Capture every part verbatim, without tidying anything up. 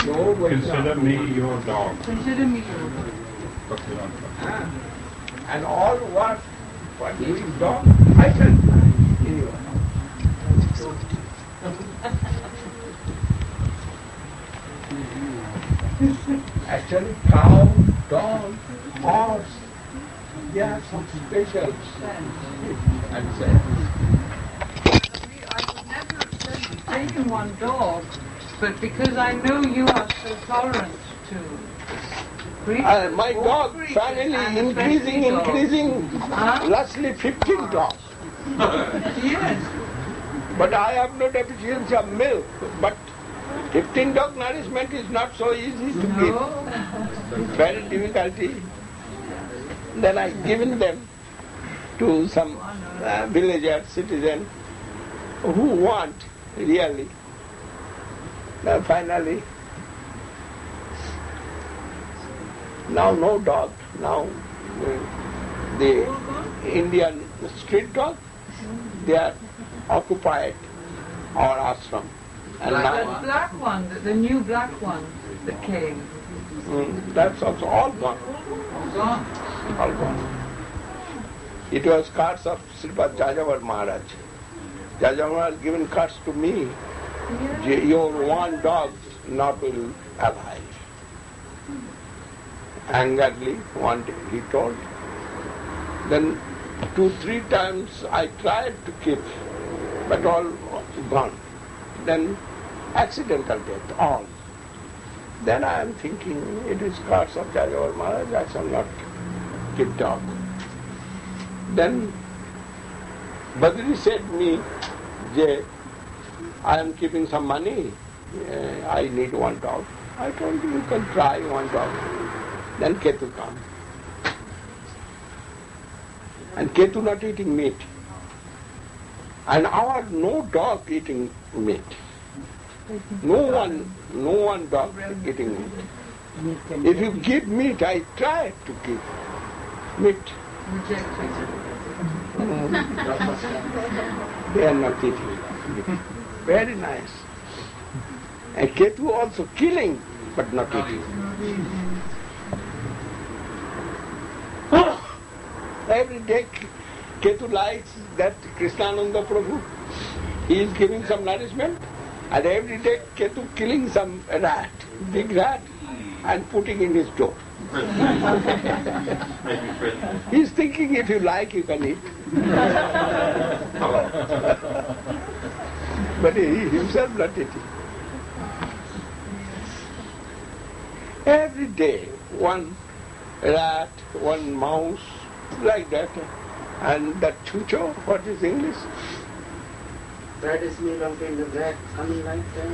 Consider me your dog. Consider me your dog. Ah. And all what for doing dog, I can anyway. Actually, cow, dog, horse, they have some special and say. I would never have said you've taken one dog, but because I know you are so tolerant to creatures. Uh, my all dog creatures, family and increasing, especially dogs. increasing, Huh? lastly fifteen dogs. Yes. But I have no deficiency of milk. But fifteen dog nourishment is not so easy to No. give. Very difficulty. Then I given them to some uh, villager, citizen who want really. Now finally, now no dog. Now uh, the Indian street dog, they are occupied our ashram. And That now, black one, the, the new black one that came. mm, that's also all gone. Gone. All gone. It was cards of Sripad Jajavar Maharaj. Jajavar Maharaj given cards to me. Yeah. Your one dog not will alive. Angrily, one day he told. Then two, three times I tried to keep, but all gone. Then accidental death, all. Then I am thinking, it is cards of Jajavar Maharaj, I shall not keep dog. Then Badri said to me, Jay, I am keeping some money, uh, I need one dog. I told him, you can try one dog. Then Ketu come. And Ketu not eating meat. And our no dog eating meat. No one, no one dog eating meat. If you give meat, I try to give meat. Rejected. They are not eating. Very nice. And Ketu also killing, but not eating. Every day Ketu likes that Krishnananda Prabhu, he is giving some nourishment, and every day Ketu killing some rat, big rat, and putting in his door. He is thinking if you like you can eat. But he himself not eating. Every day one rat, one mouse, like that. And that chucho, what is English? That is me lumping the rat coming like that.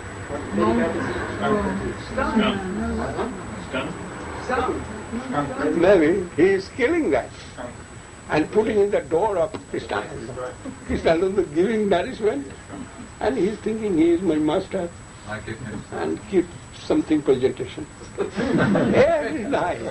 What Maybe he is killing that and putting in the door of Krishnananda. Krishnananda giving nourishment, and he is thinking he is my master and keep something presentation. Every night.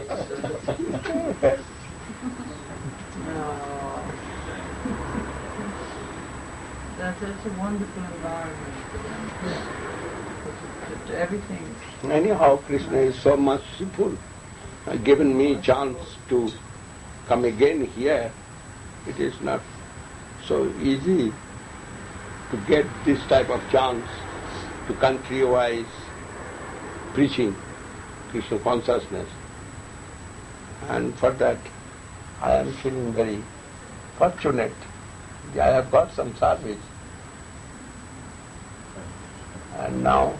That's, that's a wonderful environment for them. To, to everything. Anyhow, Krishna is so merciful, uh, given me chance to come again here. It is not so easy to get this type of chance to country-wise preaching Krishna consciousness. And for that, I am feeling very fortunate. I have got some service. And now,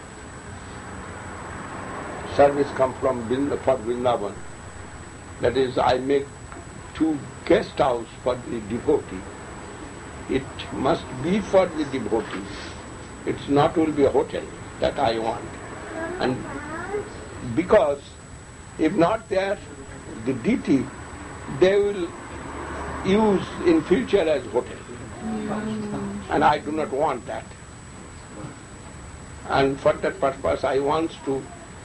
service come from Vrind- for Vrindavan. That is, I make two guest house for the devotee. It must be for the devotee. It's not will be a hotel that I want. And because if not there, the deity, they will use in future as hotel. And I do not want that. And for that purpose, I want to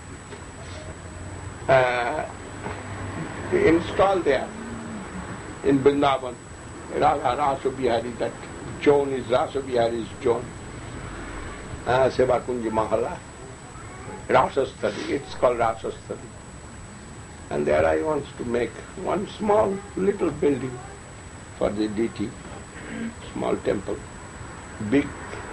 uh, install there in Vrindavan, Radha Rasa Bihari, that zone is Rasa Bihari's zone, uh, Seva Kunji Mahala. Rasastali. It's called Rasastali. And there I want to make one small little building for the deity, small temple, big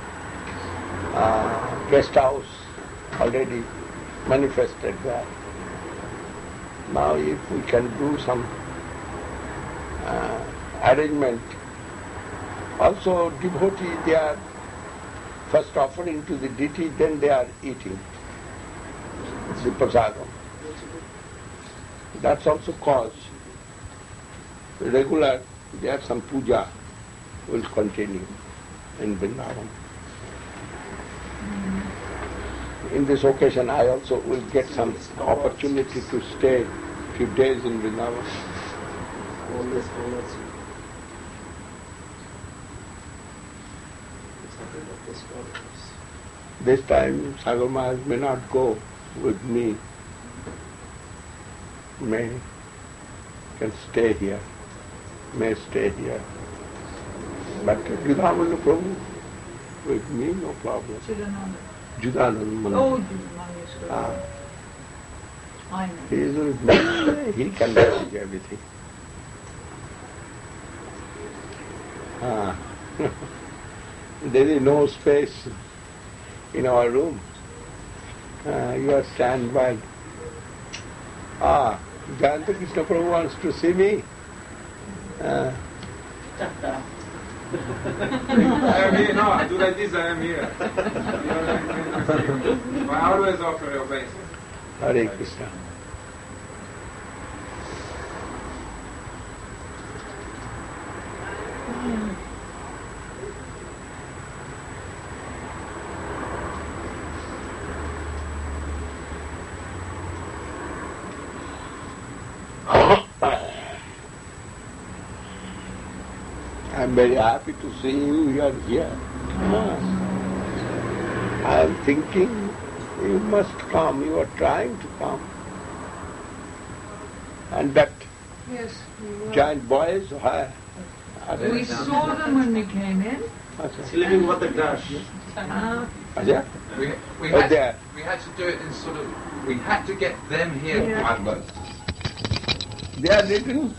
uh, guest house already manifested there. Now if we can do some uh, arrangement, also devotee, they are first offering to the deity, then they are eating the prasadam. That's also cause regular, there some puja will continue in Vrindavan. In this occasion I also will get some opportunity to stay a few days in Vrindavan. Always follows you. This time Sagar Maharaj may not go with me, may can stay here, may stay here. But Judananda Prabhu with me, no problem. Chidananda. Judananda. Oh, Judananda. Ah, I know. he is with me. He can manage everything. Ah. There is no space in our room. Uh, you are stand by. Ah, Jayanta Krishna Prabhu wants to see me. Uh, I am here. No, do like this, I am here. I always offer obeisance. Hare Krishna. I am very happy to see you. You are here. I am thinking you must come. You are trying to come. And that Yes, we were. giant boys, why? Are they? We saw them when we came in. Acha. living with the dash. Uh, Acha? We, we, Oh, had there. to, we had to do it in sort of, we had to get them here. Yeah. But They are written.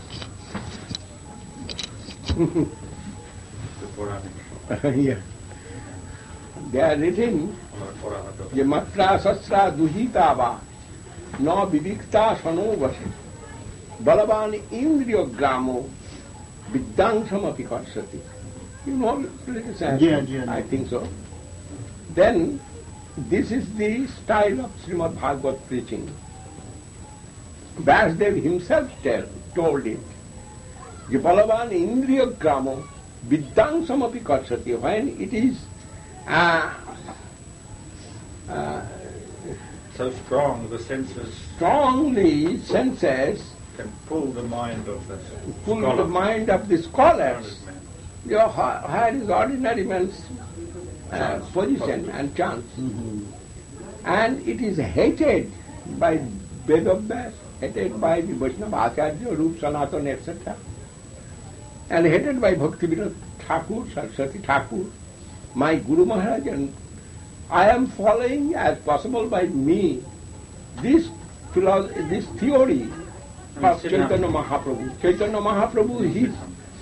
Yeah. They are written. ये मत्रा शस्त्रा दुहिता वा न विविक्ता शनो वसे बलवान इंद्रियो ग्रामो विद्यांशम अपि कर्षति. You know little sense? Yeah, yeah, I yeah. think so. Then this is the style of Srimad Bhagavad preaching. Vyasdev himself tell, told it. The balavan indriya gramo vidyangsham api karshati. When it is uh, uh, So strong, the senses strongly senses can pull the mind of the pull scholar. the mind of the scholars. Learned man. Your where is ordinary man's uh, position and chance. And it is hated by Vedabhyas, hated by the Vaishnava Acharya, Rup Sanatana, et cetera. And hated by Bhaktivedanta Thakur, Saraswati Thakur, my Guru Maharaj, and I am following as possible by me this philosophy, this theory of Chaitanya Mahaprabhu. Chaitanya Mahaprabhu, his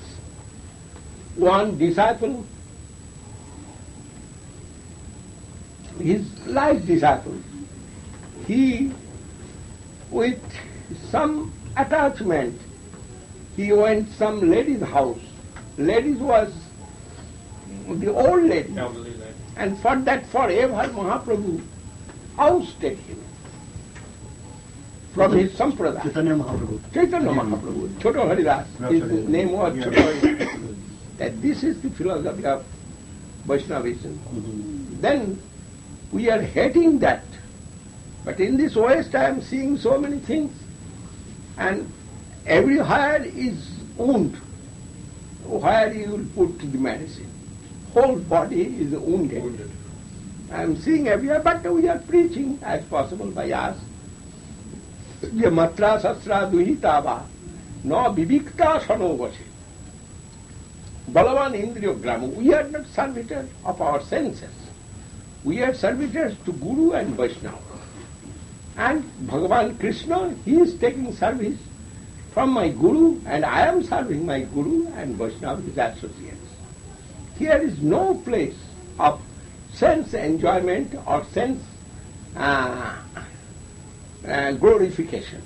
one disciple, his life disciple, he, with some attachment, he went some lady's house. Ladies was the old lady. Elderly lady. And for that forever Mahaprabhu ousted him from his sampradaya. Chaitanya Mahaprabhu. Chaitanya Mahaprabhu, Choto Haridas, his Right. name was Yeah. Choto Haridas. That this is the philosophy of Vaishnavism. Then we are hating that. But in this West I am seeing so many things. And everywhere is wound. Where you will put the medicine. Whole body is wounded. Wounded. I am seeing everywhere, but we are preaching as possible by us. Ye matra sastra duhita va na vivikta sano vase. Balavan indriyo gramo. We are not servitors of our senses. We are servitors to Guru and Vaishnava. And Bhagavan Krishna, he is taking service from my Guru, and I am serving my Guru and Vaishnava, his associates. Here is no place of sense enjoyment or sense uh, uh, glorification.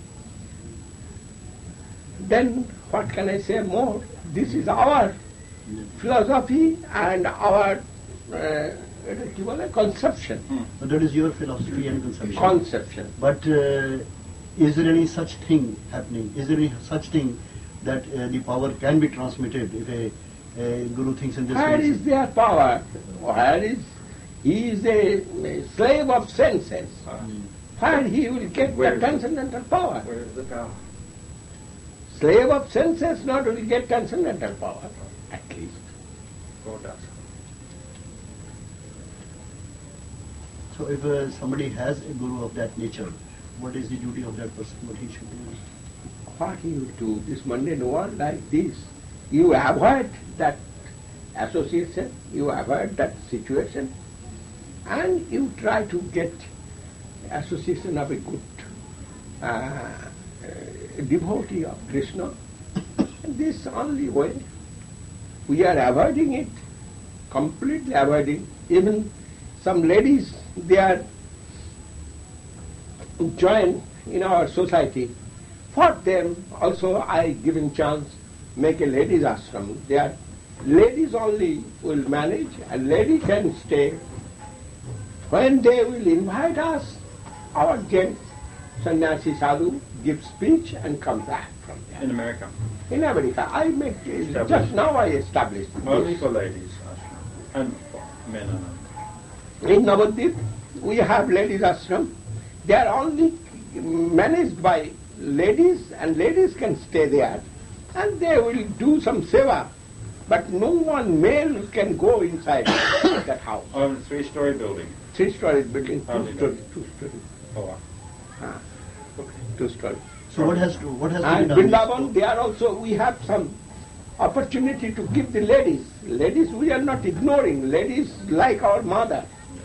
Then what can I say more? This is our philosophy and our uh, conception. But that is your philosophy and conception. Conception. But uh, is there any such thing happening? Is there any such thing that uh, the power can be transmitted if a, a guru thinks in this way? Where is their power? Where is he is a, a slave of senses? Where he will get Where the is transcendental power? Where is the power? Slave of senses not will get transcendental power, at least. God does. So if uh, somebody has a guru of that nature, what is the duty of that person? What he should do? What he will do, this mundane world like this, you avoid that association, you avoid that situation, and you try to get association of a good uh, uh, devotee of Krishna. And this only way. We are avoiding it, completely avoiding. Even some ladies, they are joined in our society. For them also I giving chance, make a ladies ashram. They are ladies only will manage, and lady can stay. When they will invite us, our gents, sannyasi sadhu, give speech and come back from there. In America. In America, I make, just now I established Only this. for ladies, ashram. And for men and In Navadvip, we have ladies ashram. They are only managed by ladies, and ladies can stay there, and they will do some seva. But no one male can go inside that house. oh, a three-story building. Three-story building, Only two-story, that. two-story, Oh, wow. ah, Okay. two-story. So what has to what has to And be done? Vrindavan, they are also, we have some opportunity to give the ladies. Ladies, we are not ignoring. Ladies like our mother.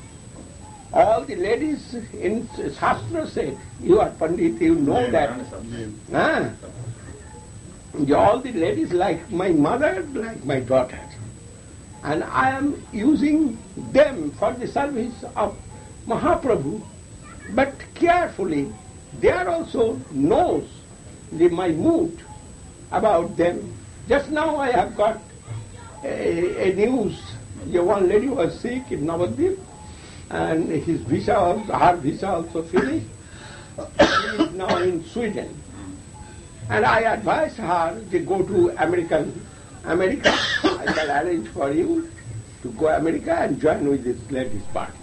All the ladies in Shastra said, you are Pandit, you know Yeah, that. yeah. Ah. All the ladies like my mother, like my daughter. And I am using them for the service of Mahaprabhu, but carefully. They are also knows the, my mood about them. Just now I have got a, a news. One lady was sick in Navadvip, and his visa, also, her visa also finished. She is now in Sweden. And I advised her to go to American, America. I shall arrange for you to go America and join with this ladies' party.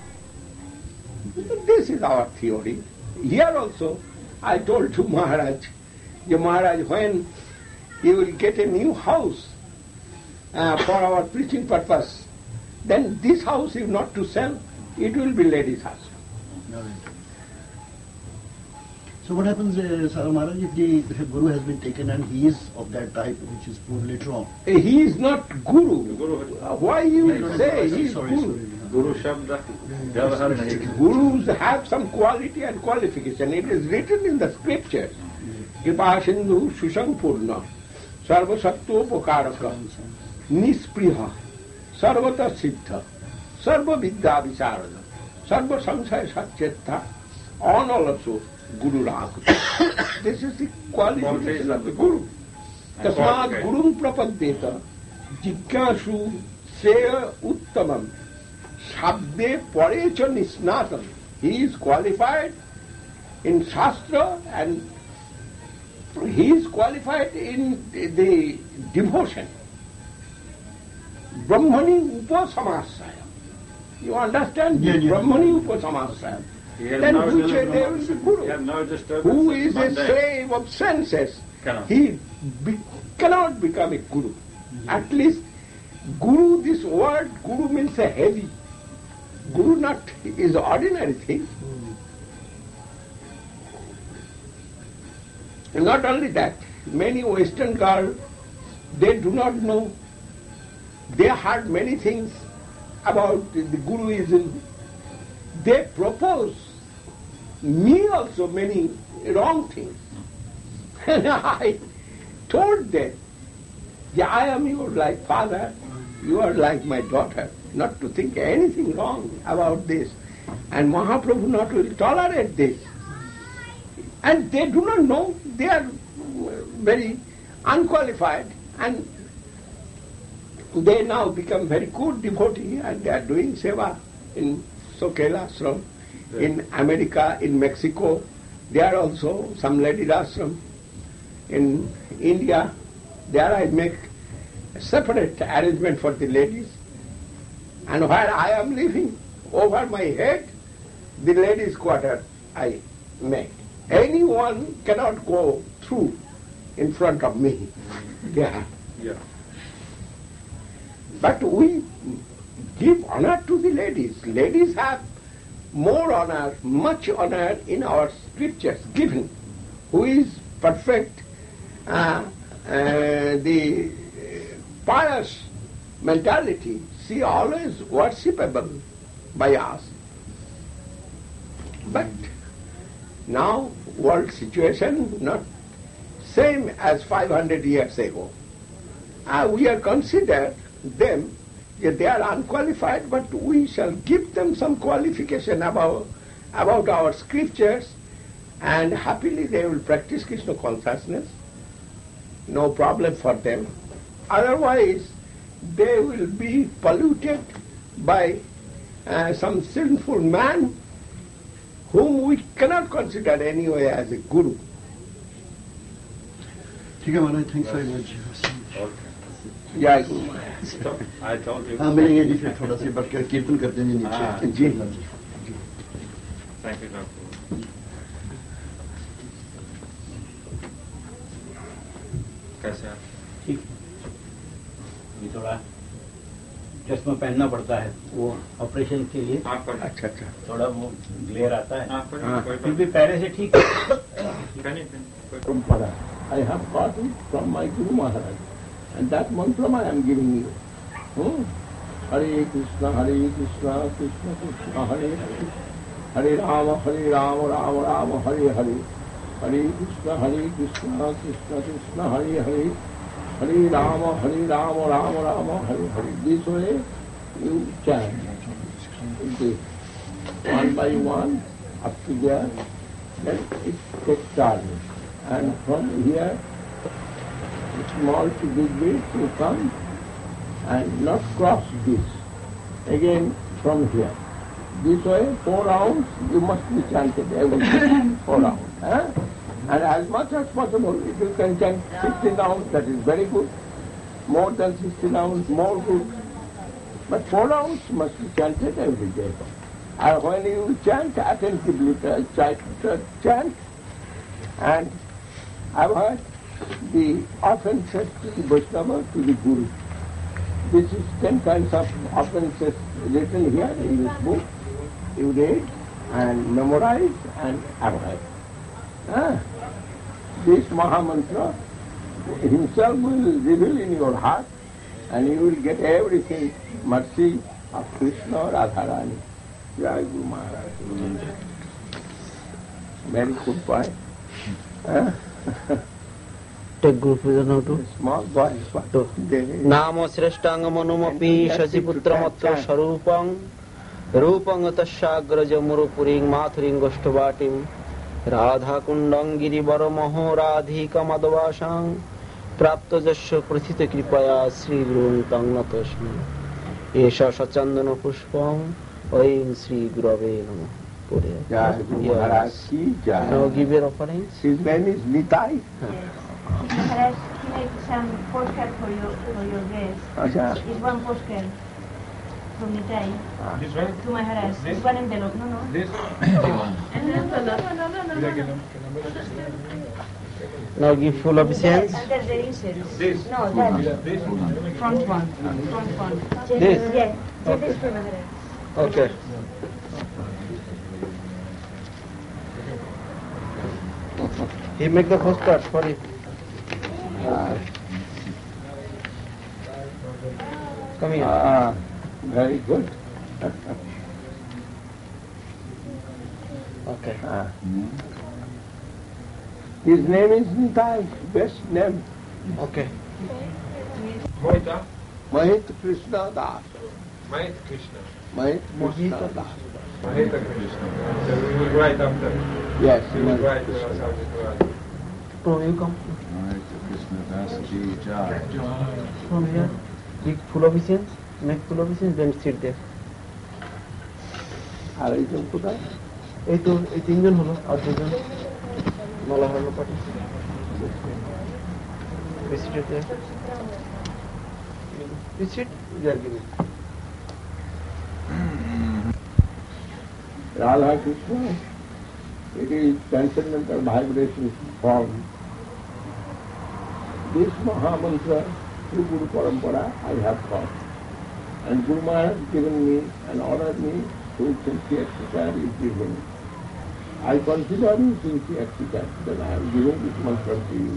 This is our theory. Here also, I told to Maharaj, "Ya Maharaj, when you will get a new house uh, for our preaching purpose, then this house is not to sell, it will be ladies' house." No. So what happens, uh, Sara Maharaj, if the if a guru has been taken and he is of that type, which is proved later on? He is not guru. Guru- Uh, Why you Sorry, say he is sorry, guru? sorry. Guru Shabda. Vyavahar nahi. Gurus have some quality and qualification. It is written in the scriptures. Kripa Sindhu Sushampurna Sarva Sattva Pokaraka Nispriha Sarvata Siddha Sarva Vidya Visarada Sarva Samsaya Satchetta Analaso Guru Rakuta. This is the qualification of the Guru. Tasmat Gurum Prapaddeta Jigyashu Seya Uttamam Shabde Parecha Nisnatam. He is qualified in Shastra and he is qualified in the, the devotion. Brahmani Upasamasaya. You understand? Yeah, yeah. Brahmani Upasamasaya. He has Then no which way disturbance- they will be Guru? He has no disturbance. Who is a Mundane. slave of senses, Cannot. he be, cannot become a Guru. At least Guru, this word Guru means a heavy. Guru not is ordinary thing. And not only that, many Western girls, they do not know. They heard many things about the, the Guruism. They propose me also many wrong things. And I told them, yeah, I am your like father, you are like my daughter, not to think anything wrong about this. And Mahaprabhu not will tolerate this. And they do not know, they are very unqualified, and they now become very good devotee, and they are doing seva in Sokela ashram, in America, in Mexico. There are also some ladies ashram. In India, there I make a separate arrangement for the ladies. And where I am living, over my head, the ladies' quarter I make. Anyone cannot go through in front of me. Yeah. Yeah. But we give honor to the ladies. Ladies have more honor, much honor in our scriptures given. Who is perfect, uh, uh, the pious mentality, she always worshipable by us. But now world situation not same as five hundred years ago. Uh, we are considered them, yeah, they are unqualified, but we shall give them some qualification about, about our scriptures, and happily they will practice Krishna consciousness. No problem for them. Otherwise, they will be polluted by uh, some sinful man whom we cannot consider anyway as a guru. ठीक है महाराज, thanks very much. जय Guru Maharaj. I told you. हाँ मिलेंगे जी, फिर थोड़ा सा बढ़ कर कीर्तन करते हैं नीचे. जी. Thank you, doctor. कैसे आप? ठीक. ये थोड़ा चश्मा पहनना पड़ता है वो ऑपरेशन के लिए. आप पर अच्छा अच्छा. थोड़ा वो ग्लेयर आता है. आप पर हाँ. कोई फिर भी पहले से ठीक है. पहनी पहनी कोई Parampara. I have got it from my Guru Maharaj, and that mantra I am giving you. Hmm? Hare Krishna, Hare Krishna, Krishna Krishna, Hare Hare, Hare Rama, Hare Rama, Rama Rama, Hare Hare, Hare Krishna, Hare Krishna, Krishna Krishna, Hare Hare, Hare Rama, Hare Rama, Rama Rama, Hare Hare. This way you chant. Okay. One by one, up to there, then it takes turn. And from here, small to big bit, you come and not cross this. Again from here. This way, four rounds, you must be chanted every day. Four rounds. Eh? And as much as possible, if you can chant sixty rounds, that is very good. More than sixty rounds, more good. But four rounds must be chanted every day. And when you chant attentively, chant, and I've heard the offences to the Vaishnava, to the Guru. This is ten kinds of offences written here in this book. You read and memorize and avoid. Ah. This Mahamantra himself will reveal in your heart, and you will get everything, mercy of Krishna or Radharani. Jai Guru Maharaj. Very good point. Ah. Take group with an auto. Small boy. Namo Srestanga Manumapi Shasiputramattra Sarupang Rupang Tashagraja Murupuring Mathuring Goshtavatim Radha Kundang Girivara Maho Radhika Madhavashang Prapta Jasya Prathita Kripaya Sri Gurun Tangnatashmi Esha Sachandana Pushpam Aim Sri Gurave Namo. Jai Guru Maharaj ki Jai. Now give your offerings. His name is Nitai. Maharaj, he made some postcard for your for your guest. Asha. It's one postcard from Nitai This one? to Maharaj. This? It's one envelope, no, no. This? And then no, no, no, no, no, no, no. Now give full obeisance. And then the incense. This? No, that. This? Front one. Front one. This? Yeah, take this for Maharaj. Okay. He make the postcard for you. Come here. Ah, very good. Okay. Uh, his name is Nitai, best name. Okay. Mohita? Mahit Krishna Das. Mahit Krishna. Mahit Krishna Mohita Das. Mahita Krishna. So we will write after. Yes, We will Mahit write to Krishna us how Das. to write. From you come? Krishna Das Ki Jai. From here. Big full obeisance. Make full obeisance, then sit there. আর এইজন কোথায়? এই তো এই তিনজন হলো আর দুজন মালা হলো party visited there visit there giving Radha Krishna, it is transcendental vibration form. This Mahamantra through Guru Parampara I have taught. And Guru Maharaj has given me and ordered me to sincere exercise is given. I consider you sincere exercise that I am giving this mantra to you.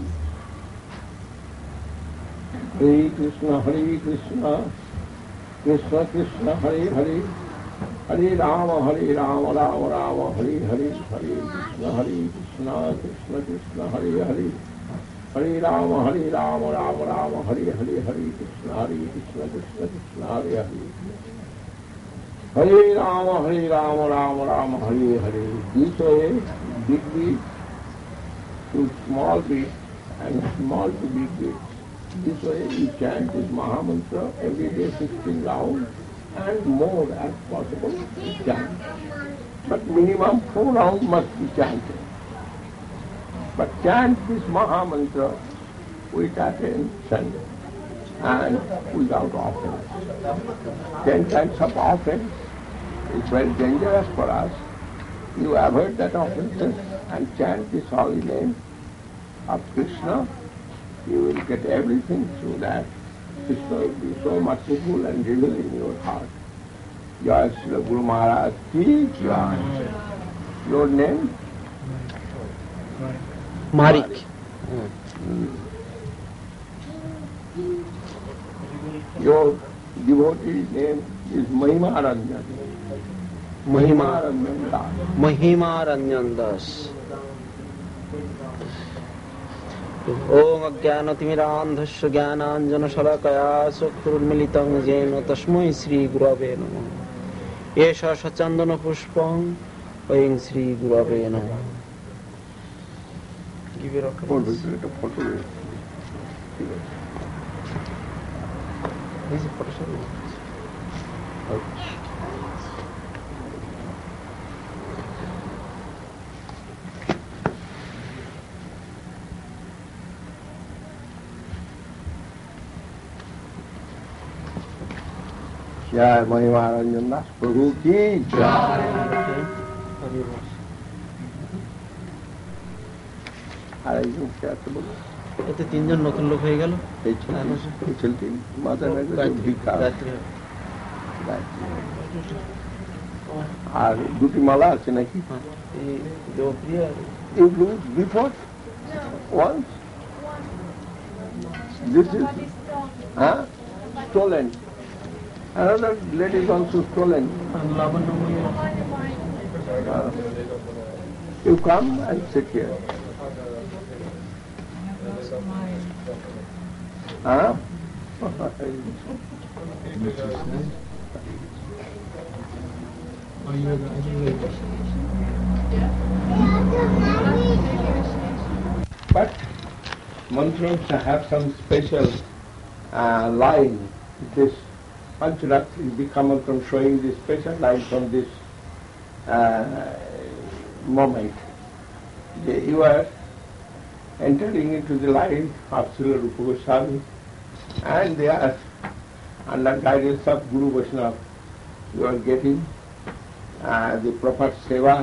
Hare Krishna, Hare Krishna, Krishna Krishna, Hare Hare, Hare Rama, Hare Rama, Rama Rama, Hare Hare, Hare Krishna, Hare Krishna, Krishna Krishna, Hare Hare, Hare Rama, Hare Rama, Rama Rama, Hare Hare, Hare Krishna, Hare Krishna, Krishna Krishna, Hare Hare. Hare Rama, Hare Rama, Rama Rama, Hare Hare. This way, big beat to small beat and small to big beat. This way you chant this Mahamantra every day sixteen rounds and more as possible chant. But minimum four rounds must be chanted. But chant this Mahamantra with attention and without offense. Ten times of offense is very dangerous for us. You avoid that offenses and chant this holy name of Krishna. You will get everything through that. Krishna will be so merciful and reveal in your heart. Jai Srila Guru Maharaj Ki Jai. Your name? Marik. Mm. Your devotee name is Mahima Ranjan. Mahima Ranjan Das. Mahima Ranjan Das. ओम अज्ञानतिमिरान्धस्य ज्ञानाञ्जनशलाकया चक्षुरुन्मीलितं येन तस्मै श्रीगुरवे नमः एष सचन्दनपुष्पं वयं श्रीगुरवे नमः Give your Photo, a photo. This is photo. Jai Mahima Ranjan Das Prabhu Ki Jai. আর একজন কে আছে বলো? এতে তিনজন নতুন লোক হয়ে গেল। এই ছেলেটি মাথা ভিক্ষা আর দুটি মালা আছে নাকি? You lose before once. This is huh? stolen. Another lady is also stolen. Uh, you come and sit here. Huh? But mantras have some special uh, line. It is Pancharatri Bhikkha showing the special line from this uh, moment. You are entering into the line of Srila Rupa Goswami, and they are under guidance of Guru Vaishnava. You are getting uh, the proper seva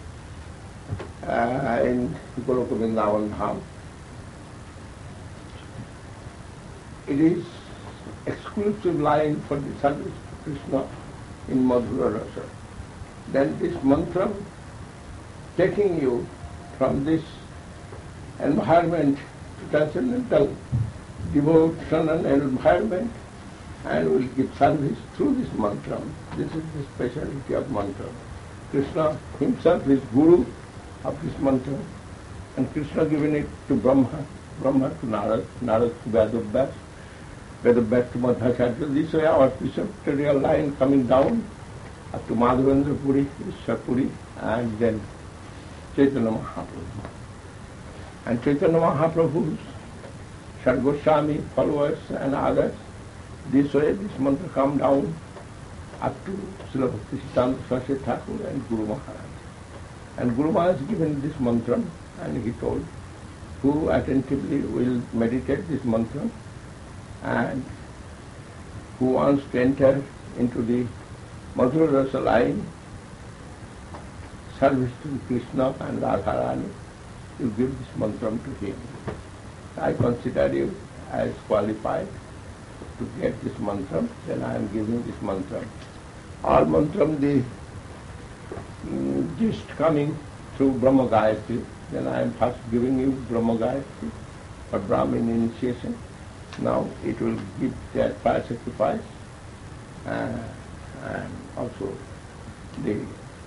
uh, in Goloka Vrindavan Dham. It is exclusive line for the service to Krishna in Madhura Rasa. Then this mantra taking you from this environment to transcendental devotional environment and will give service through this mantra. This is the speciality of mantra. Krishna himself is guru of this mantra, and Krishna given it to Brahma, Brahma to Narad, Narad to Vedabhyas, Vedabhyas to Madhacharya. This way our preceptorial line coming down up to Madhavendra Puri, Ishwar and then Chaitanya Mahaprabhu. And Chaitanya Mahaprabhu's Shad Goswami followers and others, this way this mantra come down up to Srila Bhakti Siddhanta Saraswati Thakur and Guru Maharaj. And Guru Maharaj given this mantra, and he told, who attentively will meditate this mantra and who wants to enter into the Madhura Rasa line, service to Krishna and Radharani, you give this mantra to him. I consider you as qualified to get this mantra, then I am giving this mantra. All mantram, the mm, gist coming through Brahma Gayatri, then I am first giving you Brahma Gayatri for Brahmin initiation. Now it will give that fire sacrifice uh, and also the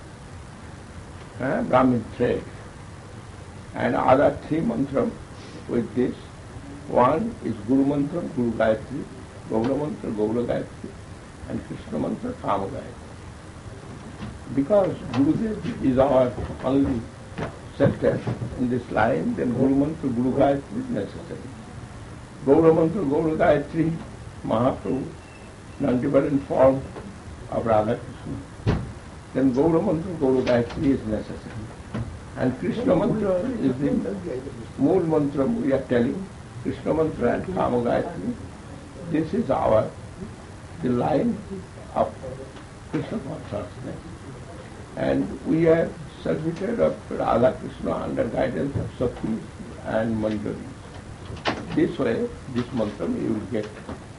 uh, Brahmin thread. And other three mantram with this. One is Guru mantra, Guru Gayatri, Gaura mantra, Gaura Gayatri, and Krishna mantra, Kama Gayatri. Because Gurudev is our only shelter in this line, then Guru mantra, Guru Gayatri is necessary. Gaura mantra, Gaura Gayatri, Mahaprabhu, non-different form of Radha Krishna. Then Gaura mantra, Gaura Gayatri is necessary. And Krishna mantra is the mool mantra we are telling, Krishna mantra and Kama Gayatri. This is our, the line of Krishna consciousness. And we are servitor of Radha Krishna under guidance of Sakhi and Manjari. This way, this mantra you will get.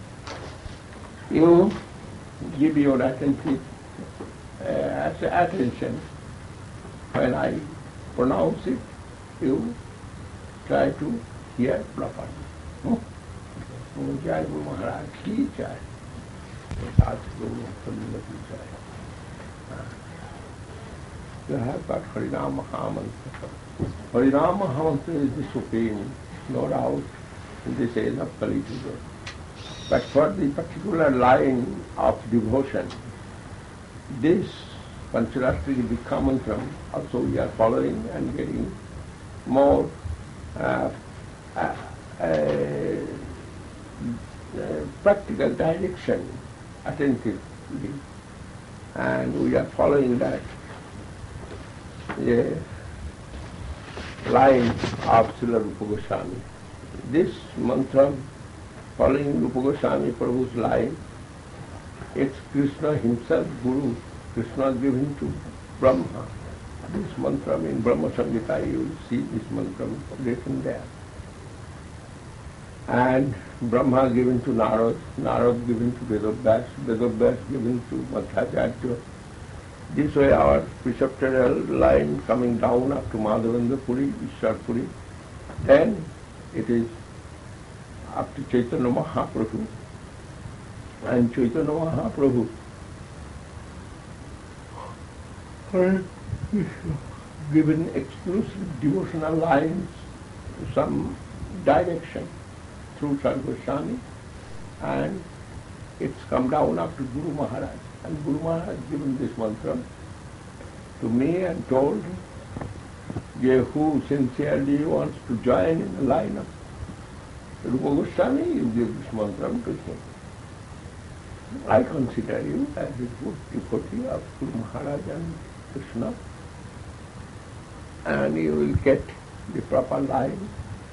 You give your attentive uh, attention when I pronounce it, you try to hear properly. Oh, Jai Guru Maharaj ki Jai. Sat Guru Maharaj ki Jai. You have got Harinam Mahamantra. Harinam Mahamantra is the supreme, no doubt, in this age of Kali Yuga. But for the particular line of devotion, this Pancharashtra Dikha mantra also we are following and getting more uh, uh, uh, uh, practical direction attentively, and we are following that uh, line of Srila Rupa Goswami. This mantra, following Rupa Goswami Prabhu's line, it's Krishna himself, Guru. Krishna given to Brahma. This mantra in Brahma Samhita, you will see this mantra written there. And Brahma given to Narad, Narad given to Vedabhyas, Vedabhyas given to Madhacharya. This way our preceptorial line coming down up to Madhavendra Puri, Ishwar Puri. Then it is up to Chaitanya Mahaprabhu. And Chaitanya Mahaprabhu are given exclusive devotional lines, some direction through Sat Goswami, and it's come down up to Guru Maharaj. And Guru Maharaj given this mantra to me and told, who sincerely wants to join in the line of Rupa Goswami, you give this mantra to him. I consider you as a good devotee of Guru Maharaj and Krishna, and you will get the proper line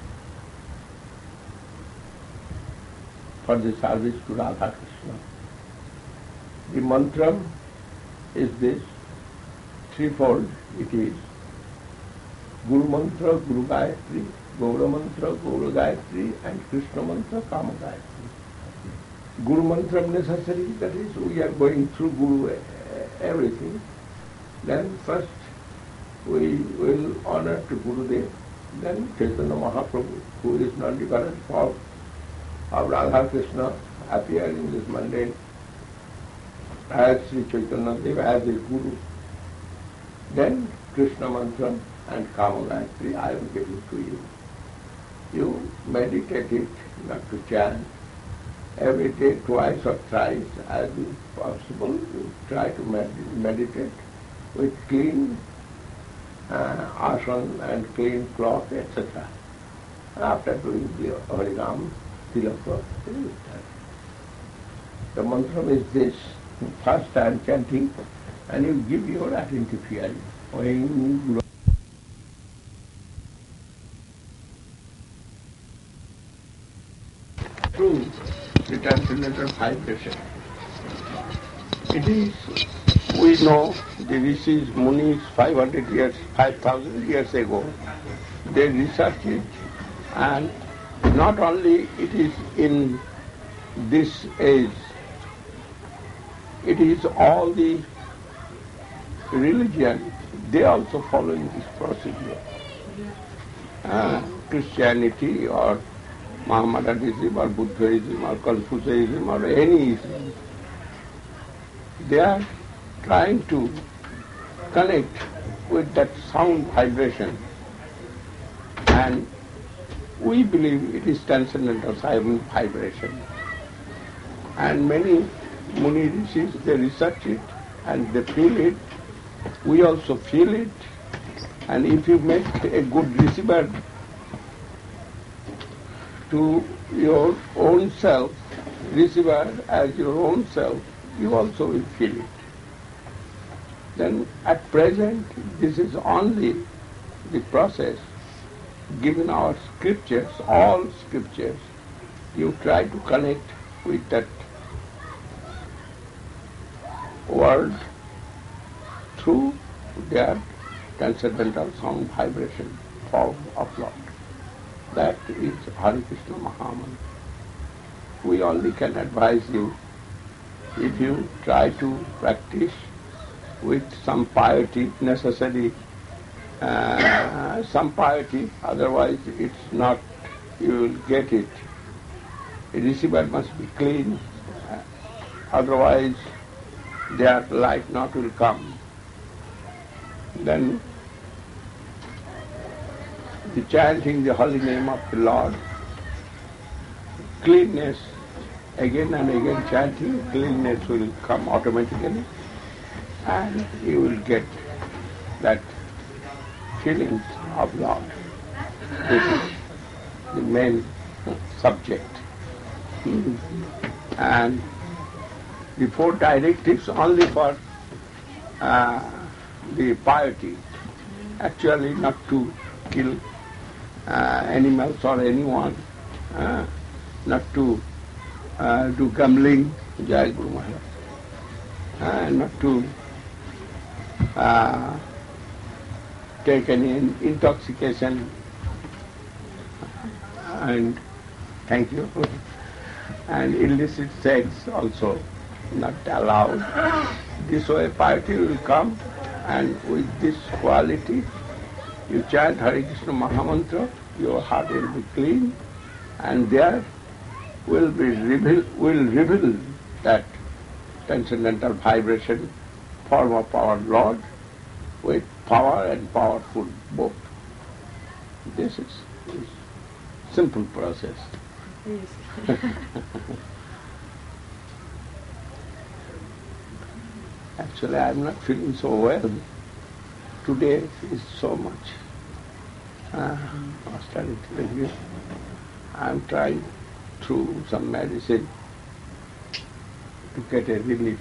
for the service to Radha Krishna. The mantra is this, threefold it is. Guru mantra, Guru Gayatri, Gaura mantra, Gaura Gayatri, and Krishna mantra, Kama Gayatri. Guru mantra necessary, that is, we are going through Guru uh, everything. Then first we will honor to Gurudev, then Chaitanya Mahaprabhu, who is non-different form of Radha Krishna, appear in this mundane as Sri Chaitanya Dev, as a Guru. Then Krishna mantra and Kamagayatri I will give it to you. You meditate it, not to chant. Every day, twice or thrice, as is possible, you try to med- meditate with clean uh, asana and clean cloth, et cetera. After doing the Harinam, Tilaka, the mantra is this. First I am chanting, and you give your identifier. Om through the transcendental vibration. It is, we know the rishis, munis, five hundred years, five thousand years ago, they researched it, and not only it is in this age, it is all the religion, they also following this procedure. Uh, Christianity or Mohammedanism or Buddhism or Confucianism or any Islam, they are trying to connect with that sound vibration, and we believe it is transcendental sound vibration. And many Muni Rishis, they research it and they feel it. We also feel it, and if you make a good receiver to your own self, receiver as your own self, you also will feel it. Then at present, this is only the process. Given our scriptures, all scriptures, you try to connect with that world through their transcendental sound vibration form of Lord. That is Hare Krishna Mahamantra. We only can advise you, if you try to practice with some piety, necessary uh, some piety, otherwise it's not, you will get it. A receiver must be clean, uh, otherwise their light not will come. Then the chanting the holy name of the Lord, cleanness, again and again chanting, cleanness will come automatically, and you will get that feelings of Lord. This is the main subject. And the four directives only for uh, the piety, actually not to kill uh, animals or anyone, uh, not to uh, do gambling, Jai Guru Maharaj, uh, not to uh, take any intoxication, and thank you, and illicit sex also not allowed. This way piety will come, and with this quality you chant Hare Krishna Mahamantra, your heart will be clean, and there will be reveal, will reveal that transcendental vibration, form of our Lord, with power and powerful both. This is, is simple process. Yes. Actually, I am not feeling so well. Today is so much uh, austerity. I am trying through some medicine to get a relief.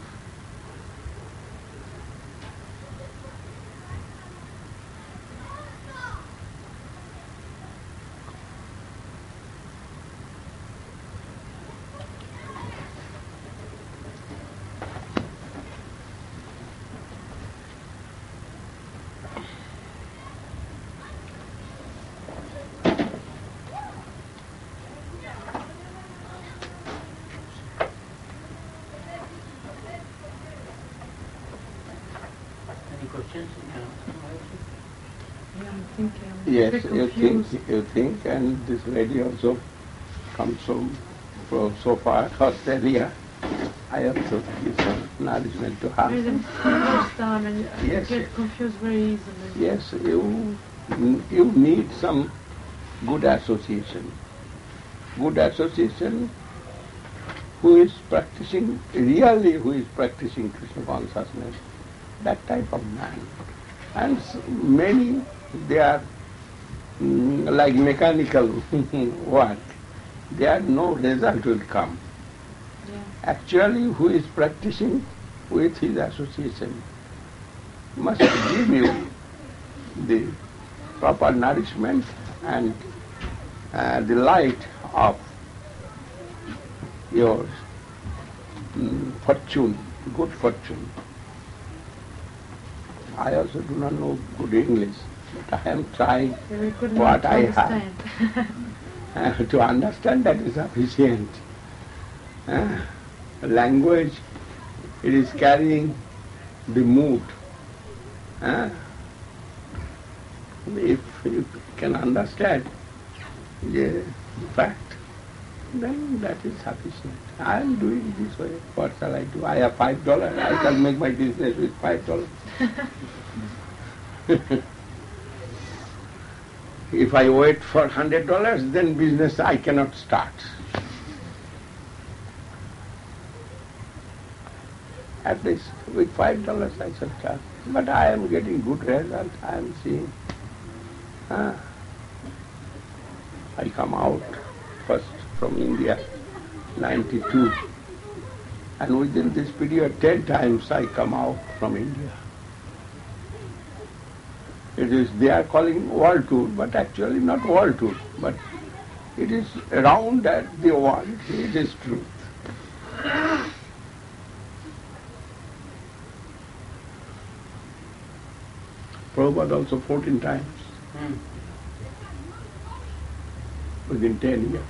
Yes, you think, you think, and this lady also comes from, from so far, Australia. I also give some nourishment to her. Very the first time, and Yes. you get confused very easily. Yes, you, you need some good association. Good association who is practicing, really who is practicing Krishna consciousness, that type of man. And s- many, they are mm, like mechanical work. There no result will come. Yeah. Actually, who is practicing with his association must give you the proper nourishment and uh, the light of your mm, fortune, good fortune. I also do not know good English, but I am trying Very good what to I understand. have. Uh, to understand that is sufficient. Uh, language, it is carrying the mood. Uh, if you can understand the fact, then that is sufficient. I am doing this way. What shall I do? I have five dollars. I can make my business with five dollars. If I wait for hundred dollars, then business I cannot start. At least with five dollars I shall start. But I am getting good results. I am seeing. Ah. I come out first from India, ninety-two, and within this period, ten times I come out from India. It is, they are calling world tour, but actually not world tour, but it is around that the world, it is truth. Prabhupada also fourteen times within ten years.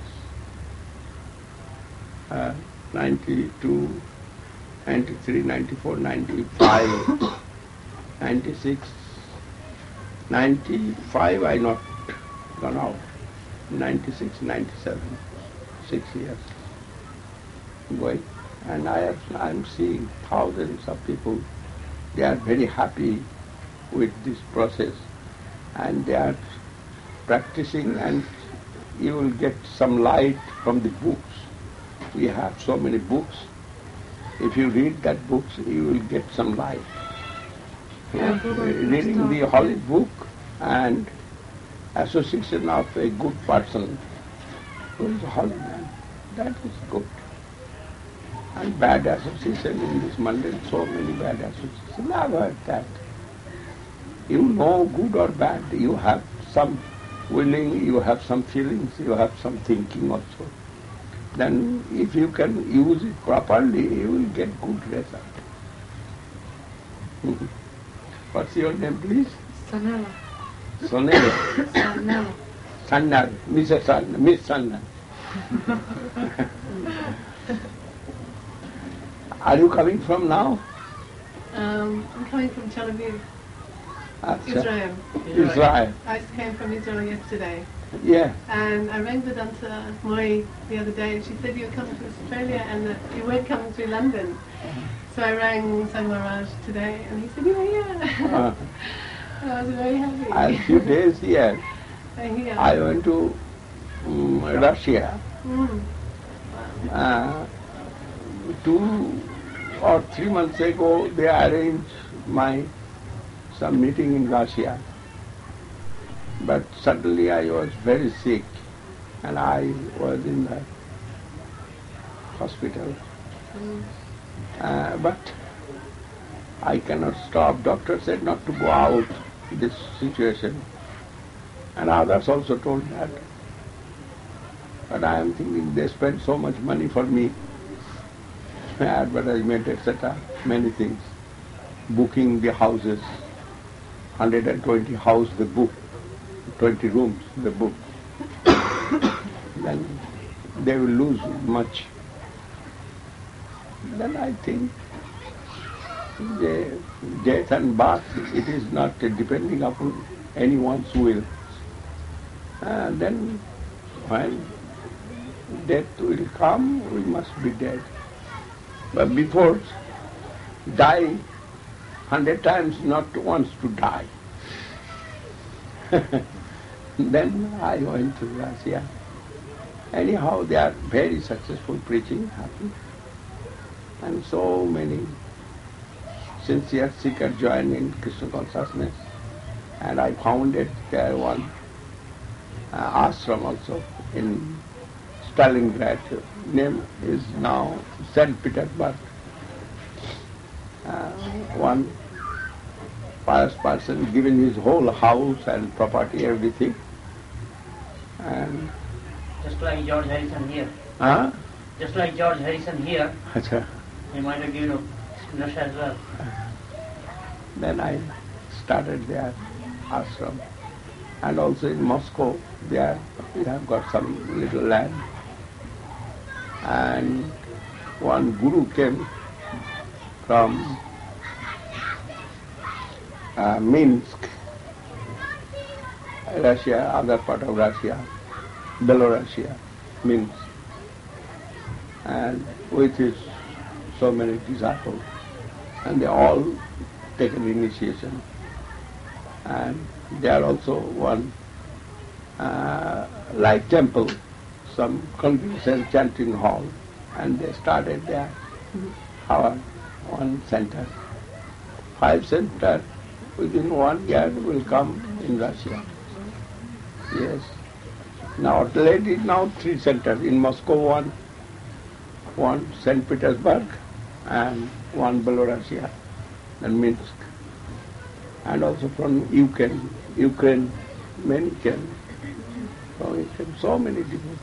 Uh, ninety-two, ninety-three, ninety-four, ninety-five, ninety-six, ninety-five I not gone out. ninety-six, ninety-seven, six years going. And I have, I am seeing thousands of people, they are very happy with this process and they are practicing, and you will get some light from the books. We have so many books. If you read that books, you will get some light. Yeah? Reading the holy book and association of a good person who is a holy man, that is good. And bad association in this mundane, so many bad associations. I've heard that. You know good or bad, you have some willing, you have some feelings, you have some thinking also. Then if you can use it properly, you will get good result. What's your name, please? Sanela. Sonela. Sanela. Sanna, Missus Sanna, Miss Sanna. Are you coming from now? Um, I'm coming from Tel Aviv, Achha. Israel. Israel. I came from Israel yesterday. Yeah. And I rang Vedanta Moi the other day, and she said you were coming to Australia and that you weren't coming to London. So I rang Sang Maharaj today, and he said, you're here. Uh, I was very happy. a few days here, I hear. I went to um, Russia. Mm. Uh, two or three months ago, they arranged my some meeting in Russia. But suddenly I was very sick, and I was in the hospital. Mm. Uh, but I cannot stop. Doctor said not to go out in this situation. And others also told that. But I am thinking they spend so much money for me, advertisement, et cetera, many things. Booking the houses, one hundred twenty house the book, twenty rooms the book. Then they will lose much. Then I think the death and birth, it is not depending upon anyone's will. And then when death will come, we must be dead. But before die hundred times, not once to die. Then I went to Russia. Anyhow, they are very successful preaching happened. And so many sincere seekers joined in Krishna consciousness. And I founded there one uh, ashram also in Stalingrad. Name is now Saint Petersburg. Uh, one pious person given his whole house and property, everything. And just like George Harrison here. Huh? Just like George Harrison here. Achha. He might have given up Russia as well. Then I started their ashram. And also in Moscow, there we have got some little land. And one guru came from uh, Minsk, Russia, other part of Russia, Belarusia, Minsk, and with his so many disciples, and they all taken initiation. And there also one uh, like temple, some congregation chanting hall, and they started there our one center. Five centers within one year will come in Russia. Yes. Now lately now three centers in Moscow, one, one Saint Petersburg, and one Belarusia, and Minsk, and also from Ukraine. Ukraine, many came. From Ukraine, so many devotees.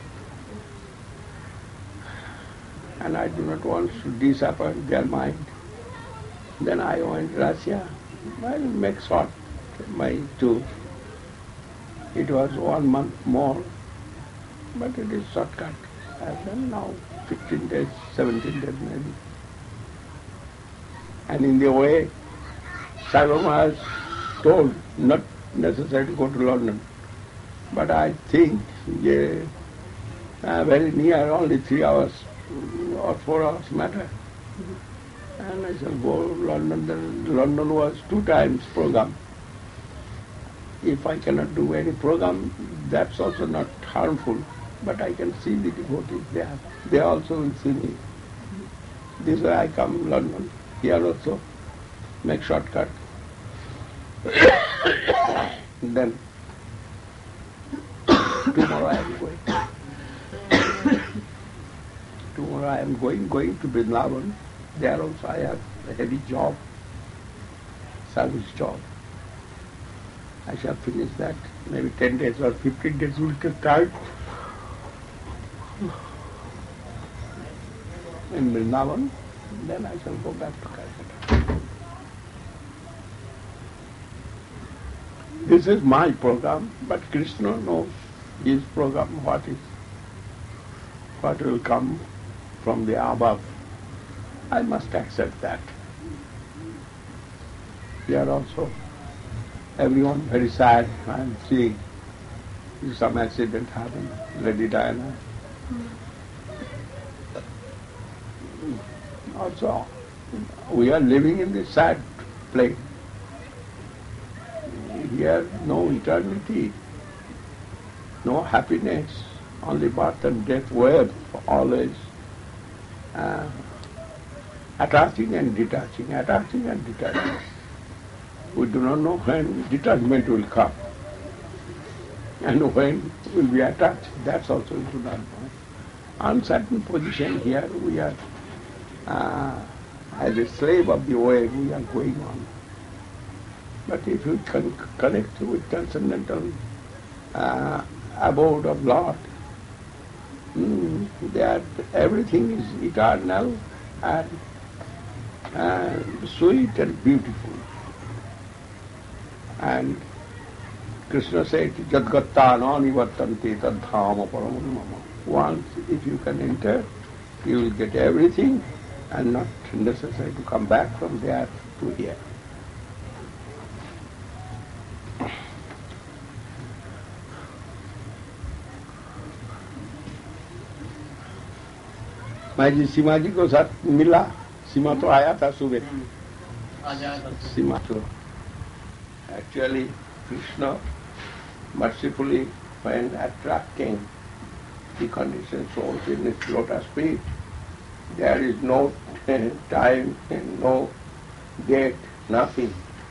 And I do not want to disappoint their mind. Then I went to Russia. I will make short my tour. It was one month more, but it is shortcut. I have done now fifteen days, seventeen days maybe. And in the way, Sai Baba has told not necessary to go to London. But I think yeah, uh, very near, only three hours or four hours matter. And I shall go to London. Then London was two times program. If I cannot do any program, that's also not harmful. But I can see the devotees there. They also will see me. This way I come to London. Here also make shortcut. Then tomorrow I am going. Tomorrow I am going, going to Vrindavan. There also I have a heavy job, service job. I shall finish that. Maybe ten days or fifteen days will take time. In Vrindavan, then I shall go back to Calcutta. This is my program, but Krishna knows his program, what is, what will come from the above. I must accept that. Here also, everyone very sad. I am seeing some accident happened, Lady Diana. Also, we are living in this sad place. Here, no eternity, no happiness, only birth and death, where always uh, attaching and detaching, attaching and detaching. We do not know when detachment will come and when will be attached. That's also we do not know. Uncertain position here we are uh, as a slave of the way we are going on. But if you can connect with transcendental uh, abode of Lord, mm, that everything is eternal and uh, sweet and beautiful. And Krishna said, Jadgatta nanivartanti tadhama paramam mama. Once if you can enter, you will get everything and not necessary to come back from there to here. मैं जी सीमा जी को साथ मिला, सीमा तो आया था सुबह, आ जाए तो सीमा तो actually Krishna mercifully when attracting the conditioned souls in its lotus feet, there is no time and no date, nothing.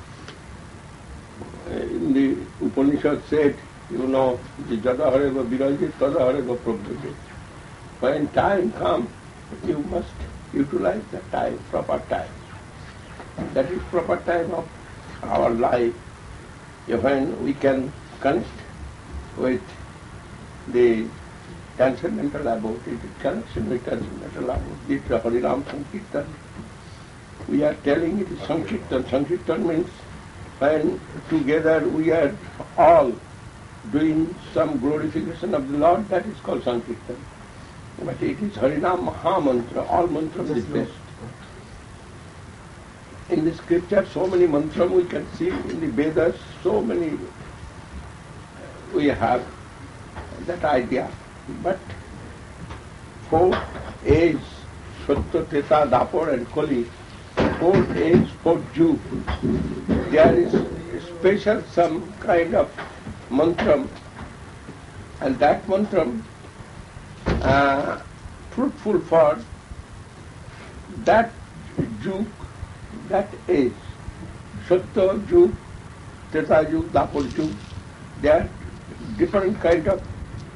In the Upanishad said, you know, the Jadahareva Virajit, Tadahareva Prabhujit. When time comes, you must utilize the time, proper time. That is proper time of our life, when we can connect with the transcendental abode, it is connection with transcendental abode. This is Harinam Sankirtan. We are telling it is Sankirtan. Sankirtan means when together we are all doing some glorification of the Lord, that is called Sankirtan. But it is Harinam Maha Mantra, all mantras is best. In the scripture, so many mantras we can see, in the Vedas, so many we have that idea. But four age, Sattva, Treta, Dapur and Kali, four age, four Jew, there is special some kind of mantra, and that mantra uh, fruitful for that Jew, that age. Sattva Jew, Treta Jew, Dapur Jew, they are different kind of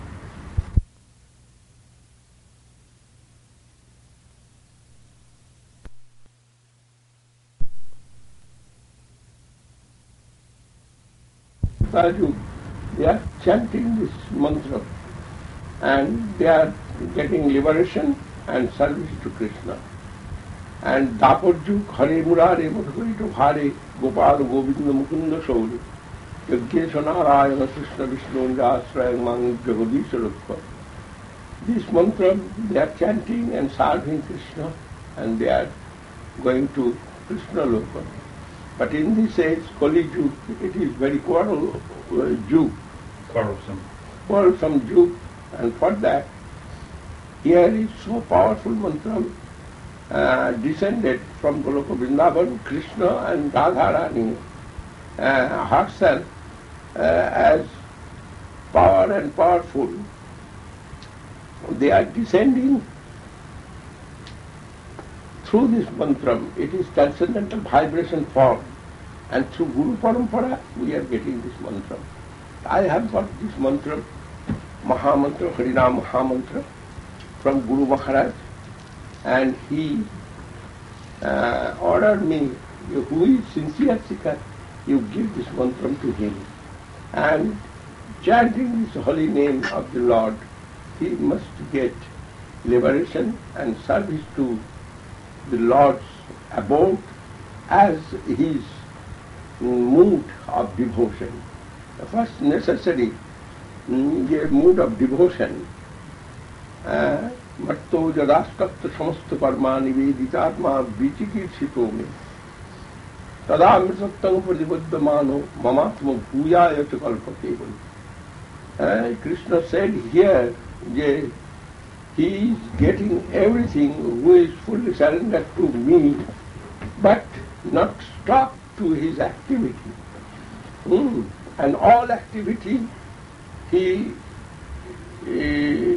Sadhu, they are chanting this mantra and they are getting liberation and service to Krishna. And Dapurju, Hare Murare, Murari, Hare, Gopal, Govinda, Mukunda, Sauri, Yaggesha Narayana, Krishna, Vishnu, Jasraya, Mang, Jagadisha, Rukha. This mantra, they are chanting and serving Krishna and they are going to Krishna Loka. But in this age, Kali Jew, it is very quarrel uh, Jew. Quarrelsome. Quarrelsome Jew. And for that, here is so powerful mantra uh, descended from Goloka Vrindavan, Krishna and Radharani uh, herself uh, as power and powerful. They are descending through this mantra. It is transcendental vibration form. And through Guru Parampara, we are getting this mantra. I have got this mantra, Maha Mantra, Harinam Maha Mantra, from Guru Maharaj, and he uh, ordered me, who is sincere seeker, you give this mantra to him. And chanting this holy name of the Lord, he must get liberation and service to the Lord's abode as his mood of devotion. The first necessary mm, mood of devotion. Matto jadastatta samasta karma niveditārma vichikirshito me. Tada mritattam pradibhaddamano mamatma bhuyaya cha kalpate. Krishna said here, that he is getting everything who is fully surrendered to me, but not stuck to his activity. Mm. And all activity, he, he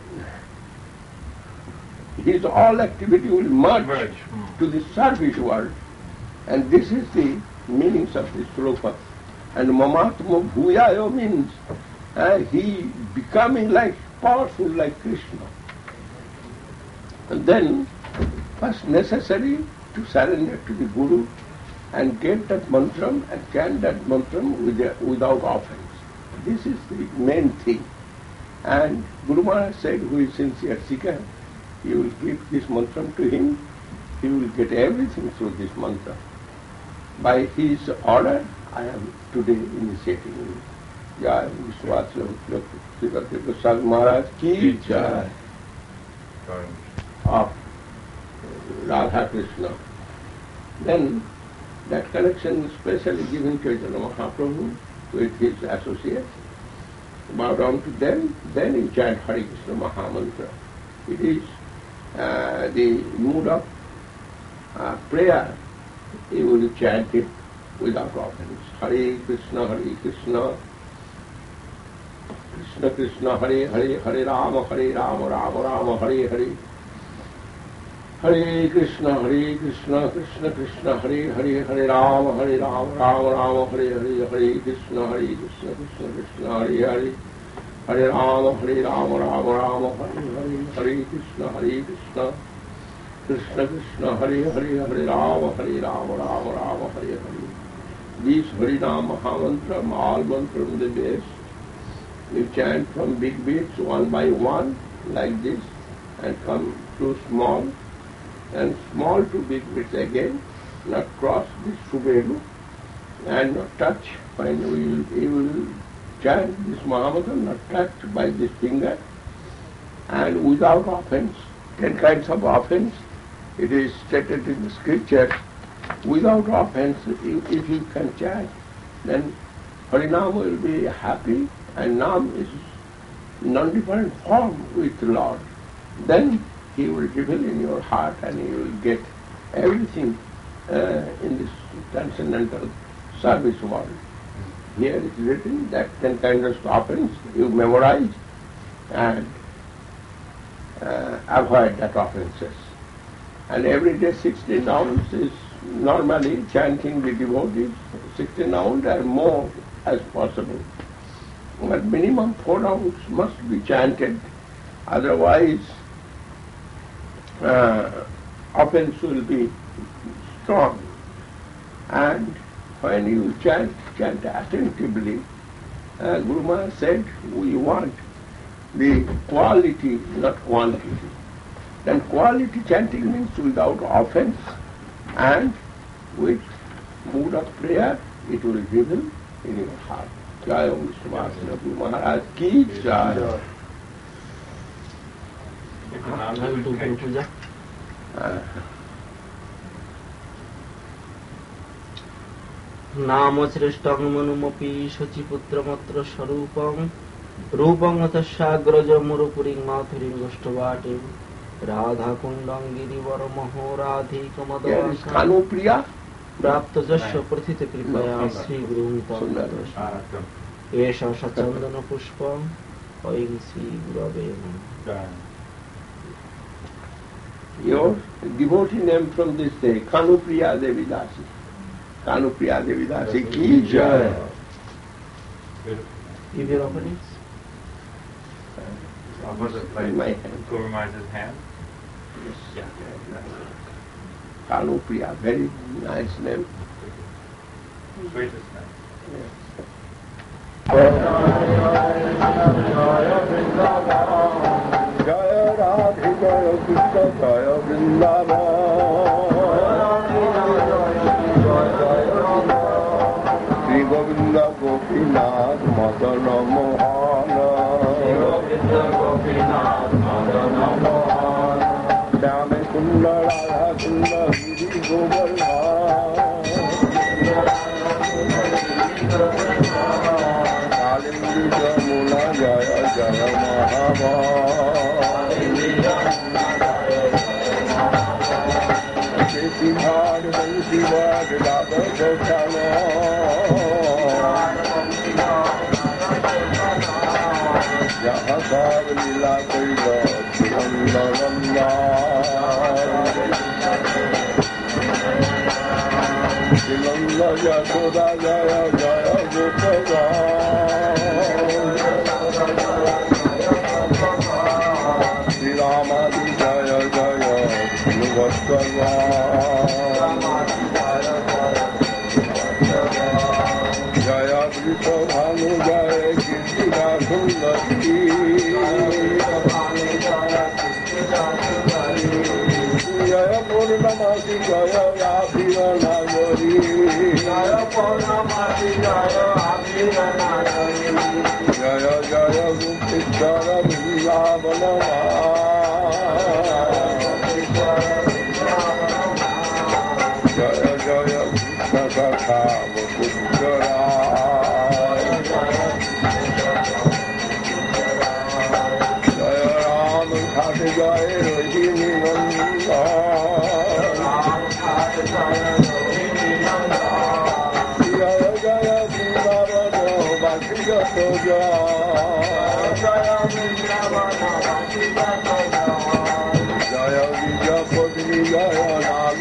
his all activity will merge, merge. Mm. to the service world. And this is the meanings of this sloka. And mamatma bhuyaya means uh, he becoming like, powerful like Krishna. And then, first necessary to surrender to the Guru and get that mantra and chant that mantra without offense. This is the main thing. And Guru Maharaj said, who is sincere seeker, he will give this mantra to him, he will get everything through this mantra. By his order, I am today initiating you. Jai Vishwasya Sri Goswami Maharaj ki Jai of Radha Krishna. Then that connection is specially given to Chaitanya Mahaprabhu with his associates. Bow down to them, then you chant Hare Krishna Mahamantra. It is uh, the mood of uh, prayer, he will chant it without offense. Hare Krishna, Hare Krishna, Krishna Krishna, Hare Hare, Hare Rama, Hare Rama, Rama Rama, Hare Hare. Hare Krishna, Hare Krishna, Krishna Krishna, Hare Hare, Hare Rama, Hare Rama, Rama Rama, Hare Hare, Hare Krishna, Hare Krishna, Krishna Krishna, Hare Hare, Hare Rama, Hare Rama, Rama Rama, Hare Hare, Hare Krishna, Hare Krishna, Krishna Krishna, Hare Hare, Hare Rama, Hare Rama, Rama Rama, Hare Hare. These Harinam Mahamantra, all mantra from the base, you chant from big beats one by one, like this, and come to small, and small to big beats again, not cross this Subelu, and not touch. When we will, you will chant this Mahamantra, not touched by this finger, and without offense. Ten kinds of offense, it is stated in the scripture. Without offense, if, if you can chant, then Harinam will be happy, and Nam is non-different form with the Lord. Then He will reveal in your heart, and you will get everything uh, in this transcendental service world. Here it is written that ten kinds of offense you memorize and uh, avoid that offenses. And every day sixteen rounds is normally chanting the devotees, sixteen rounds or more as possible. But minimum four rounds must be chanted, otherwise uh, offense will be strong. And when you chant, chant attentively. Uh, Guru Maharaj said, we want the quality, not quantity. Then quality chanting means without offense and with mood of prayer, it will reveal in your heart. Jai Om Vishnu Guru Maharaj ki Jai. Uh, नाम श्रेष्ठं मनुमपि शचीपुत्रमत्र स्वरूपं रूपं तस्याग्रज मुरुपुरीं माथुरीं गोष्ठवाटीं राधाकुण्डं गिरिवरमहो राधिकमदवासं कानुप्रिया प्राप्त जस्य प्रथित कृपया श्रीगुरुं तं एष सचन्दनपुष्पं ऐं श्रीगुरवे नमः. Your devotee name from this day, Kanupriya Devi Dasi. Kanupriya Devi Dasi ki Jai. Give your offerings. Uh, was it like my hand. Guru Maharaj's hand? Yes. Kanupriya, very nice name. Sweetest name. Yes. Jaya Radhe Jaya Krishna Jaya Vrindavan Shri Govinda Gopinath Madana Mohana Shri Govinda Gopinath Madana Mohana Shyame Kunda Radha Kunda Giri Govardhan Kalindi Jamuna Jaya Jaya Mahabharata Siddhar Vansivad Radha Gosala Jahasar Lila Kaila Chirandaranda Chilanda Yasoda Jaya Jaya Gopala Shri Ramadi Jaya Jaya Nuvattava Jaya Vrishabhanu Jaya Kirtika Sundari Jaya Purnamasi Jaya Abhira Nagari Jaya Purnamasi Jaya Abhira Nagari Jaya Jaya Gupteshwara Vrindavanama Jaya Jaya Krishna Sakha Vakundara Jaya Ram Khate Jaya Rajini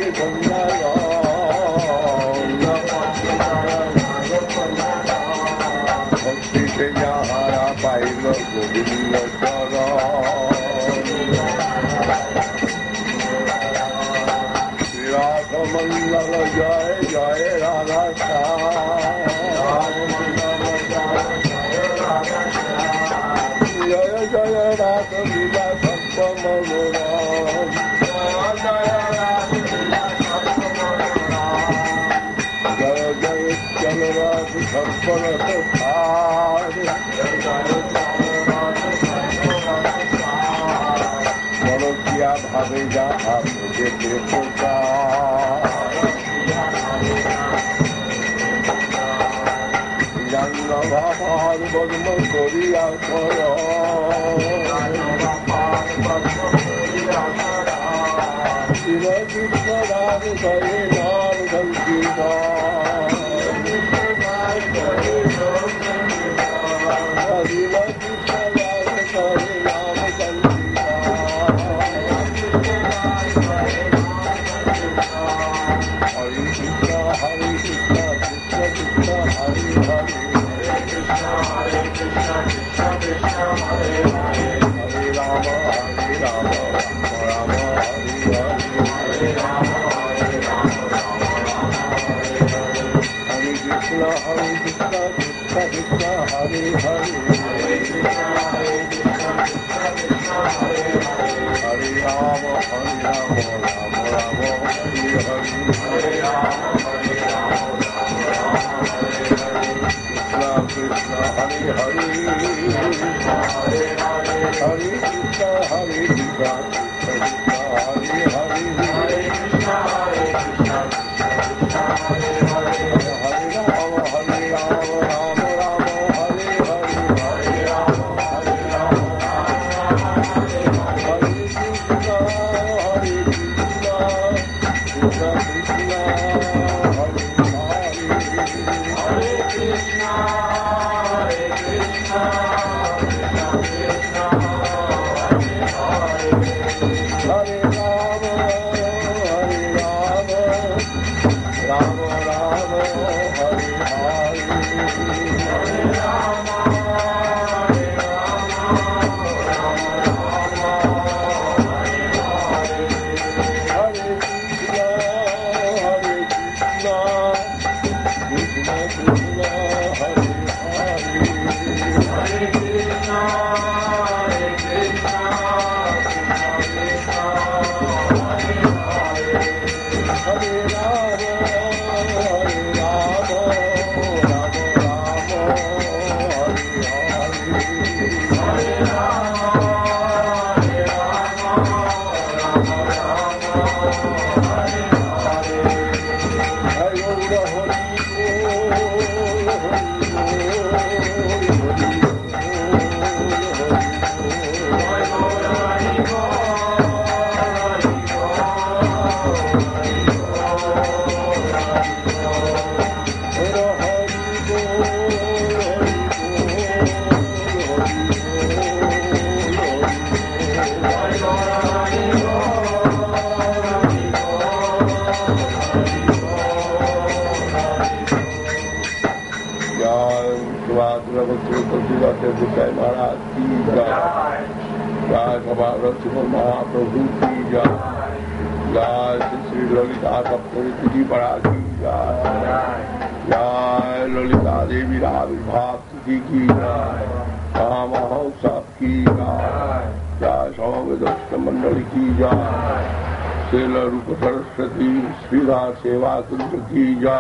सेवा कुंज की जा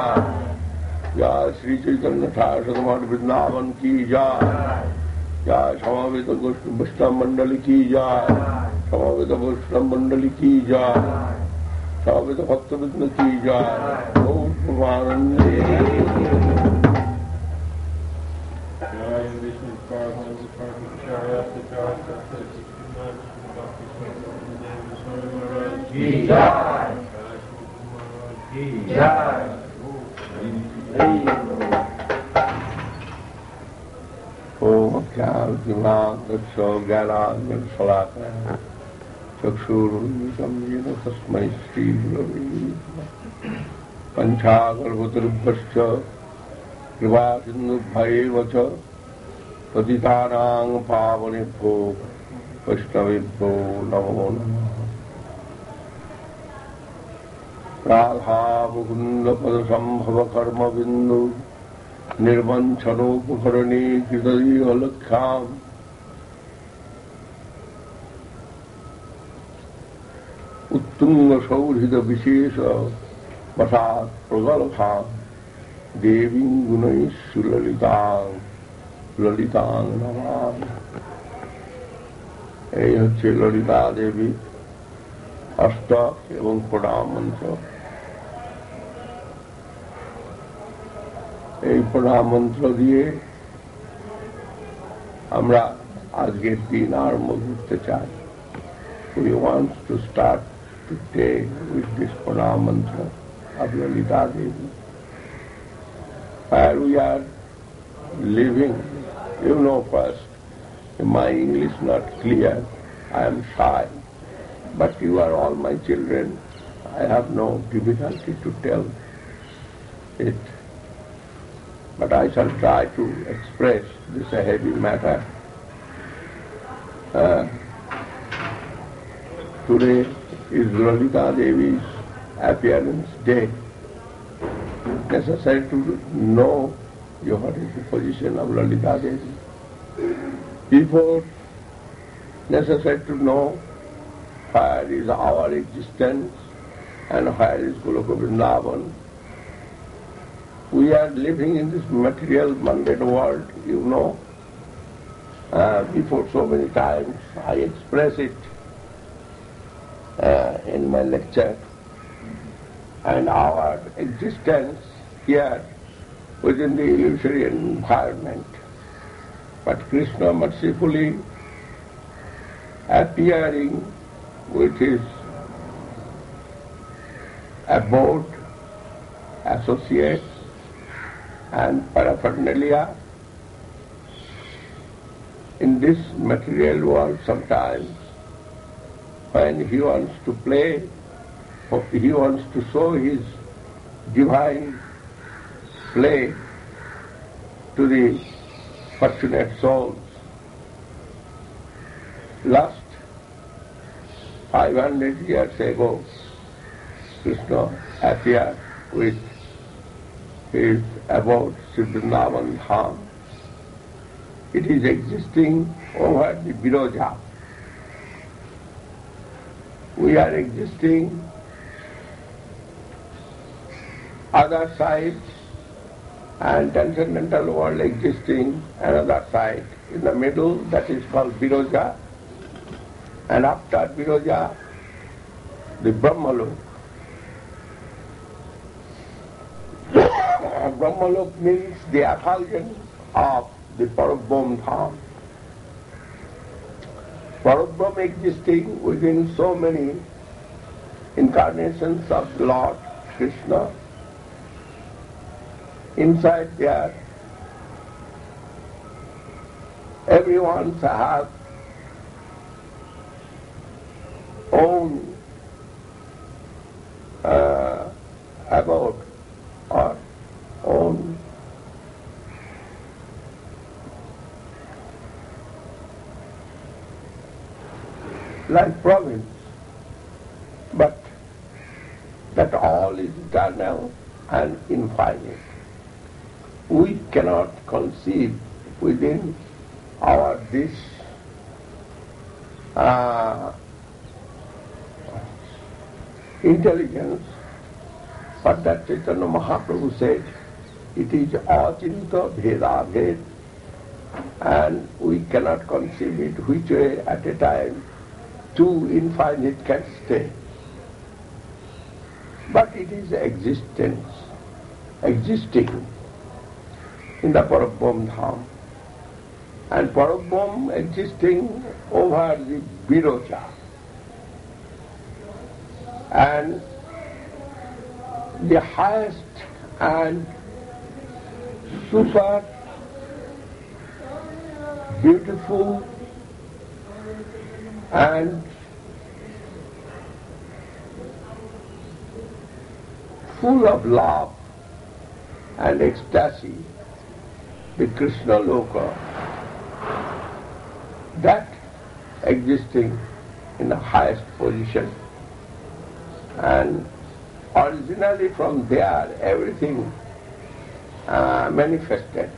या श्री चैतन्य ठाकुर वृंदावन की जा या समावेत वैष्णव मंडल की जा समावेत वैष्णव मंडल की जा समावेत भक्तवृंद की जा ओम ओम ज्ञान दिमाग ज्ञानांजन सलाकन चक्षुरुन्मिलितं येन तस्मै श्रीगुरवे नमः। पञ्चाकल्पतरुभ्यश्च कृपासिन्धुभ्यैव च पतितानां पावनेभ्यो वैष्णवेभ्यो नमो नमः। राधा मुकुन्द पदसंभव कर्मबिन्दु निर्वंशनोपकरणे कृतदीयलक्ष्याम् उत्तुंग सौहृद विशेष वसात् प्रगल्भा देवी गुणैः सुललितां ललितां नमामि। এই হচ্ছে ললিতা দেবী অষ্টক এবং প্রণাম মন্ত্র। এই প্রণাম মন্ত্র দিয়ে আমরা আজকের দিন আরম্ভ করতে চাই। We want to start today with this pranam mantra of Lalita Devi. Where we are living, you know first, my English not clear, I am shy, but you are all my children, I have no difficulty to tell it. But I shall try to express this a heavy matter. Uh, Today is Lalita Devi's appearance day. Necessary to know what is the position of Lalita Devi. Before, necessary to know where is our existence and where is Goloka Vrindavan. We are living in this material mundane world, you know. Uh, before so many times I express it Uh, in my lecture, and our existence here within the illusory environment. But Krishna mercifully appearing with his abode, associates and paraphernalia in this material world sometimes. When he wants to play, he wants to show his divine play to the fortunate souls. Last five hundred years ago, Krishna appeared with his abode, Sri Vrindavan Dham. It is existing over the Viroja. We are existing other side and transcendental world existing another side. In the middle, that is called Viroja, and after Viroja, the Brahmalok. Brahmalok means the effulgence of the Parabram Dham. Parabram existing within so many incarnations of Lord Krishna. Inside there, everyone has own uh, abode or own like province, but that all is eternal and infinite. We cannot conceive within our this uh, intelligence what that Chaitanya Mahaprabhu said, it is achinta bheda bhed, and we cannot conceive it which way at a time two infinite can stay. But it is existence, existing in the Parabram Dham, and Parabram existing over the Viroja. And the highest and super beautiful and full of love and ecstasy, the Krishna Loka, that existing in the highest position. And originally from there everything uh, manifested.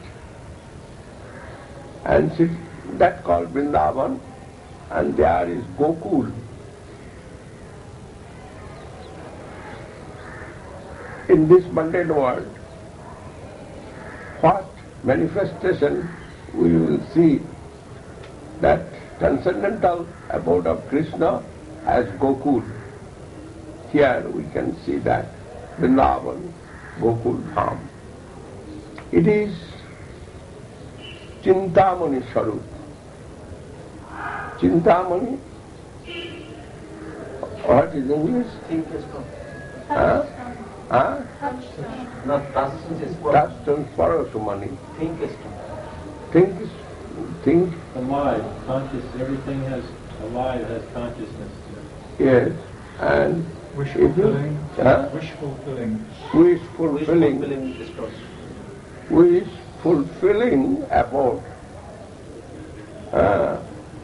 And that called Vrindavan, and there is Gokul. In this mundane world, what manifestation we will see that transcendental abode of Krishna as Gokul. Here we can see that Vrindavan, Gokul Dham. It is Chintamani Swarup. Chintamani, what is English? Huh? Huh? Touchstone Parasumani. Think is, think. Alive, conscious, everything has, alive has consciousness. Yes, and wish if you, fulfilling. huh? Wish fulfilling. Wish fulfilling. Wish fulfilling about. Uh,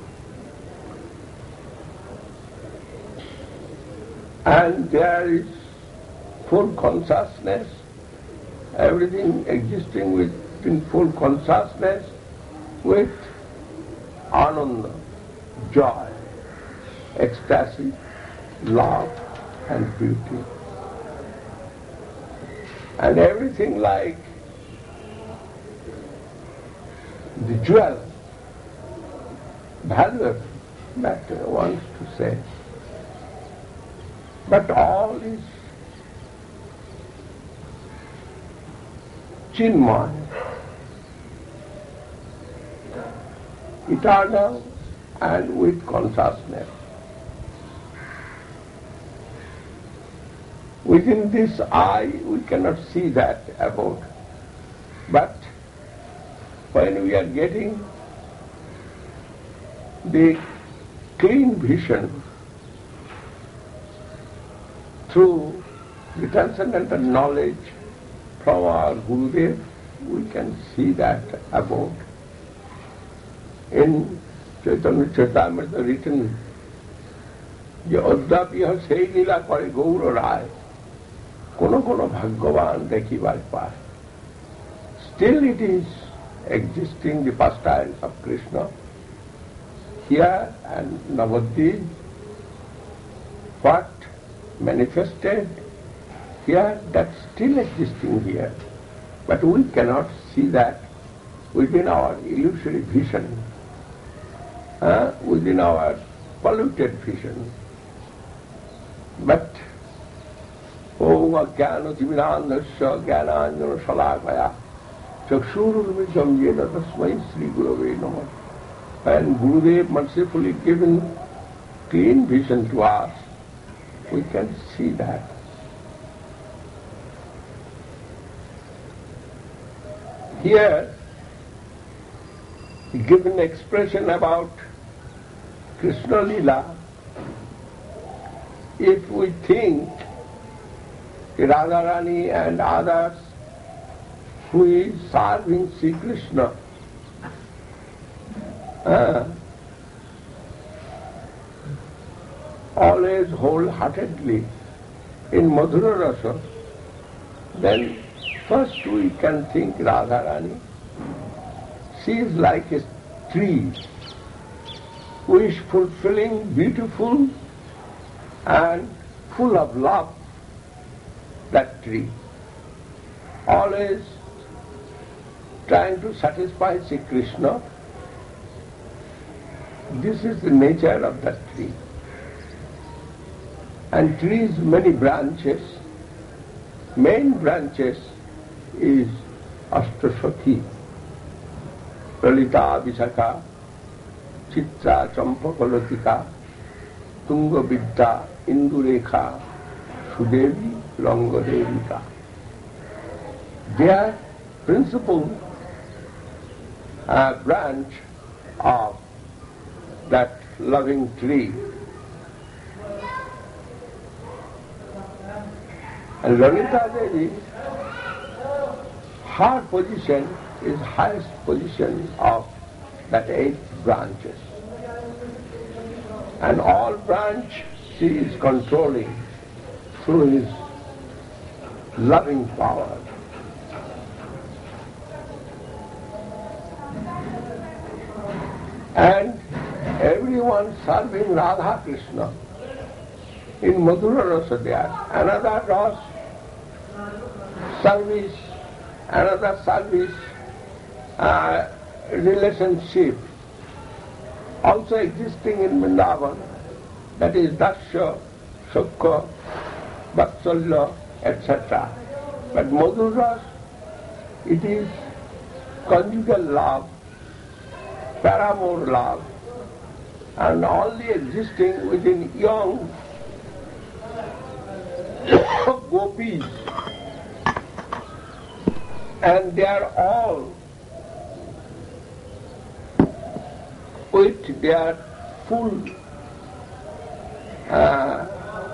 and there is full consciousness, everything existing with in full consciousness with ananda, joy, ecstasy, love and beauty. And everything like the jewel, valuable, that wants to say. But all is Chinmay, eternal and with consciousness. Within this eye we cannot see that about. But when we are getting the clean vision through the transcendental knowledge from our Gurudev, we can see that about. In Chaitanya Charitamrita written, যে অদ্যাপিহ সেই লীলা করে গৌর রায় কোন কোন ভাগ্যবান দেখিবার পায়. Still it is existing the pastimes of Krishna here and Navadvip, what manifested here, that's still existing here. But we cannot see that within our illusory vision, uh, within our polluted vision. But Om Ajnana Timirandhasya Jnananjana Shalakaya Chakshururmitam Yena Tasmai Sri Gurave Namah. And Gurudev mercifully given clean vision to us, we can see that. Here, given expression about Krishna Lila, if we think Radharani and others who is serving Sri Krishna, uh, always wholeheartedly in Madhura Rasa, then first we can think Radharani. She is like a tree, wish fulfilling, beautiful and full of love, that tree. Always trying to satisfy Sri Krishna. This is the nature of that tree. And trees many branches. Main branches is Ashtasakhi, Lalita Visakha, Chitra Champakalatika, Tunga Vidya, Indurekha, Sudevi, Langadevika. Their principal uh, branch of that loving tree. And Lalita Devi, her position is highest position of that eight branches. And all branch she is controlling through his loving power. And everyone serving Radha Krishna. In Madhura Rasa there, another Ras service, another service uh, relationship also existing in Vrindavan, that is Dasya, Sukha, Vatsalya, et cetera. But Madhura, it is conjugal love, paramour love, and only existing within young gopis, and they are all with their full uh,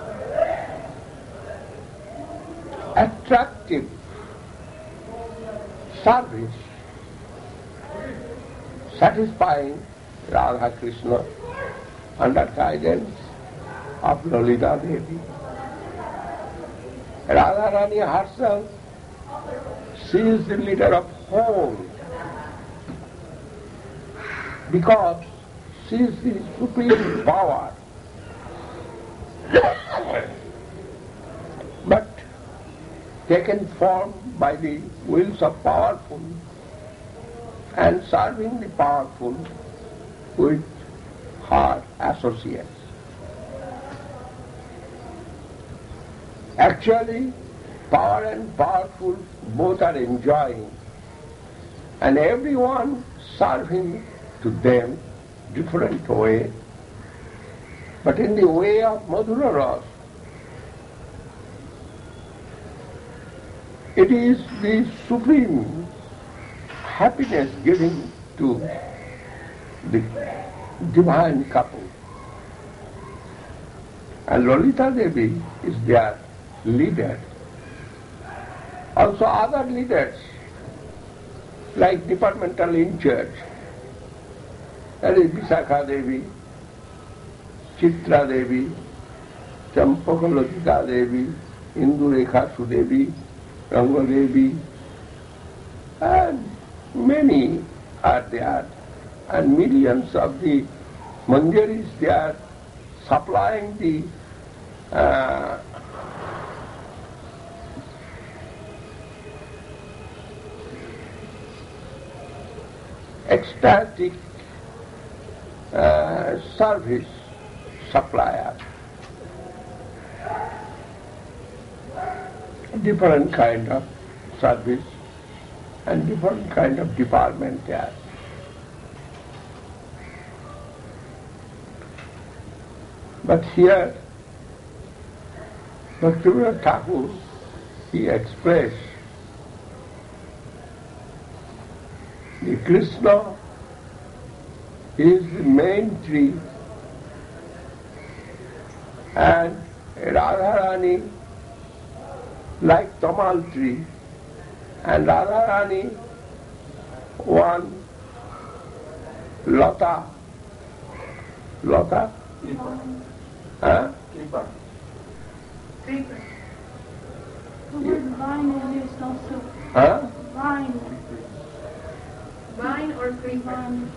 attractive service, satisfying Radha Krishna under guidance of Lalita Devi. Radharani herself, she is the leader of home because she is the supreme power. But taken form by the wills of powerful and serving the powerful with her associates. Actually, power and powerful both are enjoying, and everyone serving to them different way. But in the way of Madhura Rasa, it is the supreme happiness given to the divine couple. And Lalita Devi is their leader. Also other leaders, like departmental in church, that is Visakha Devi, Chitra Devi, Champakalokita Devi, Indurekha Sudevi, Ranga Devi, and many are there, and millions of the manjaris they are supplying the uh, ecstatic uh, service supplier. Different kind of service and different kind of department there. But here, Bhaktivinoda Thakur, he expressed the Krishna is the main tree and Radharani like Tamal tree, and Radharani one Lata. Lata? Huh? Creeper. The word vine is used also. Huh? Vine. Vine or creeper? Vine.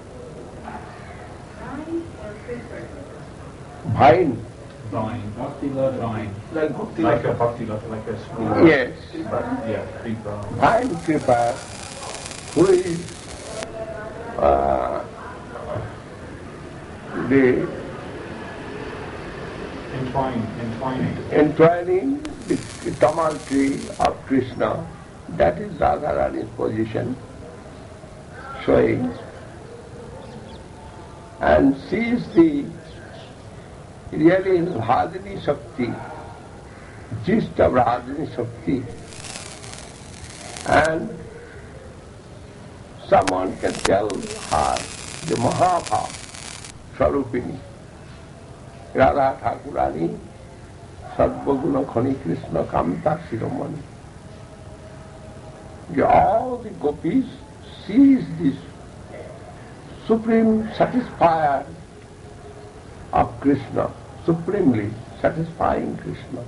Vine or creeper? Vine. Vine. Bhakti lata. Vine. Like bhakti Like lata. a bhakti lata, like a small. Yes. But, yeah, creeper. Vine creeper, who is uh, the Entwine, entwining. entwining the Tamal tree of Krishna. That is Radharani's position, showing. And she is the really Radhini Shakti, gist of Radhini Shakti. And someone can tell her the Mahabha Swarupini, Radha Thakurani, Sarvaguna Khani Krishna Kamta Shiromani. All the gopis sees this supreme satisfier of Krishna, supremely satisfying Krishna,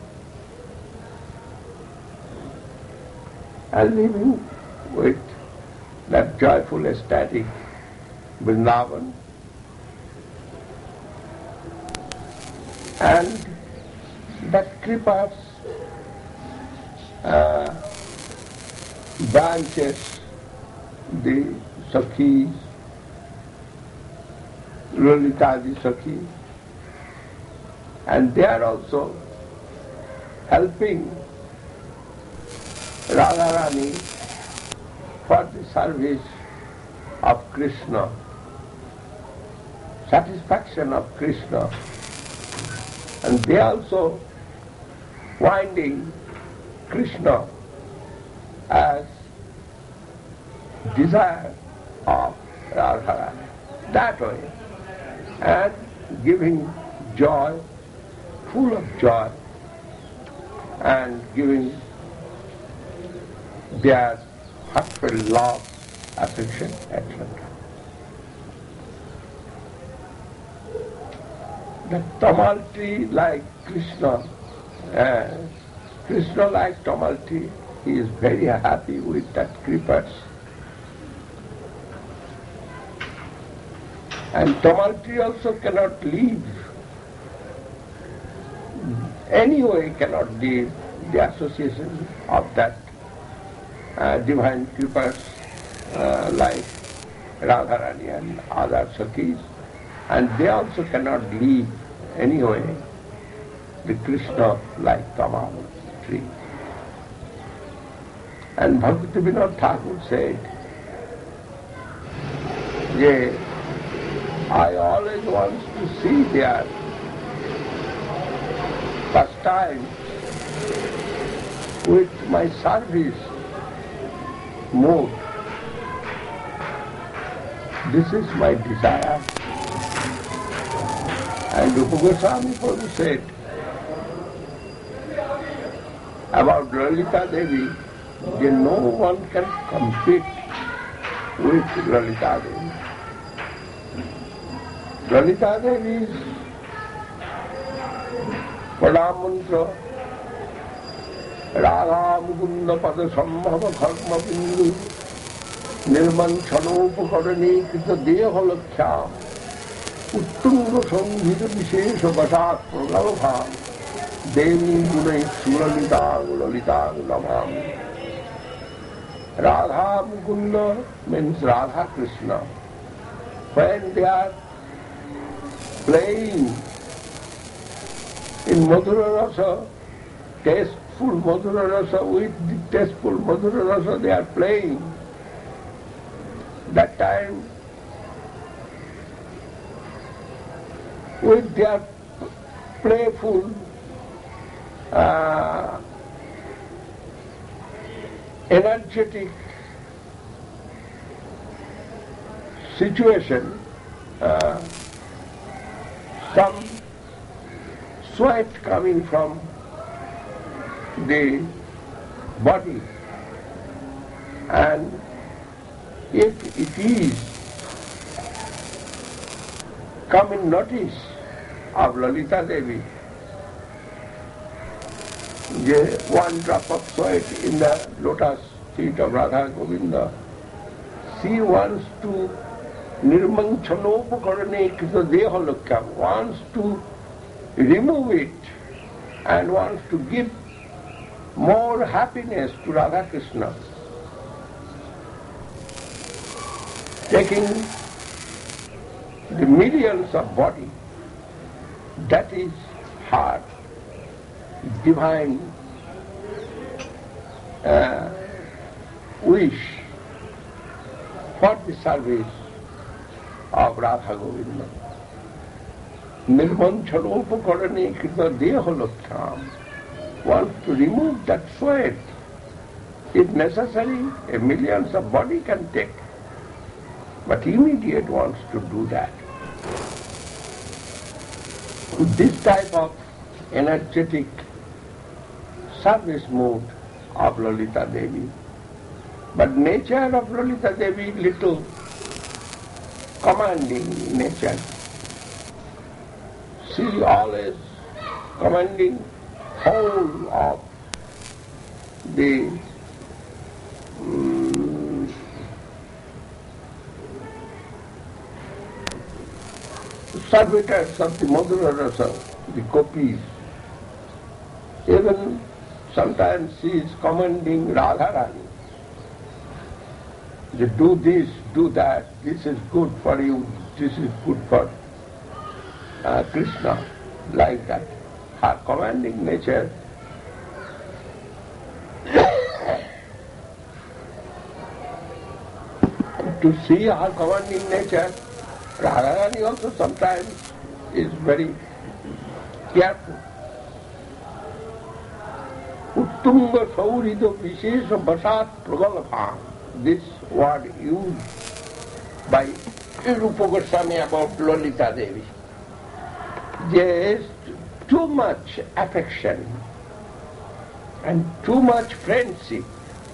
and living with that joyful, ecstatic Vrindavan. And that Kripa's uh, branches, the Sakhis, Lalita Sakhi, and they are also helping Radharani for the service of Krishna, satisfaction of Krishna, and they also finding Krishna as desire of Radharani that way, and giving joy, full of joy, and giving their heartfelt love, affection, et cetera. The Tamalti like Krishna, uh, Krishna like Tamalti, he is very happy with that Kripas. And Tamalti also cannot leave, anyway cannot leave the association of that uh, divine Kripas uh, like Radharani and other Sakhis, and they also cannot leave anyway the Krishna like Tamal tree. And Bhaktivinoda Thakur said, yeah, I always want to see their pastime with my service mood. This is my desire. And Rupa Goswami Prabhu said about Lalita Devi, that no one can compete with Lalita Devi. Lalita Devi's Padamantra, Radha Mukunda Pada Sambhava Dharma Bindu, Nirmanchanopakarani Krita Dehalakhyam, Uttunga Sanghita Vishesha Vasat Pralabha, Devi Gunai Sulalita Lalita Namam. Radha Mukunda means Radha Krishna. When they are playing in Madhura Rasa, tasteful Madhura Rasa, with the tasteful Madhura Rasa they are playing, that time with their playful uh, energetic situation, uh, some sweat coming from the body, and if it is come in notice of Lalita Devi, one drop of sweat in the lotus feet of Radha Govinda, she wants to nirmanchanopakarane krita dehalakya, wants to remove it and wants to give more happiness to Radha Krishna. Taking the millions of body, that is hard, divine uh, wish for the service of Radha Govinda. Nirmanchanopakarane krita dehalakhyam, wants to remove that sweat. If necessary, a millions of body can take, but immediate wants to do that. This type of energetic service mood of Lalita Devi. But nature of Lalita Devi little commanding nature. She is always commanding whole of the um, servitors of the Madhura Rasa, the gopis. Even sometimes she is commanding Radharani. You do this, do that, this is good for you, this is good for uh, Krishna, like that. Her commanding nature to see her commanding nature, Radharani also sometimes is very careful. Uttunga saurida vishesha basat pragalabha. This word used by Rupa Goswami about Lalita Devi. There is too much affection and too much friendship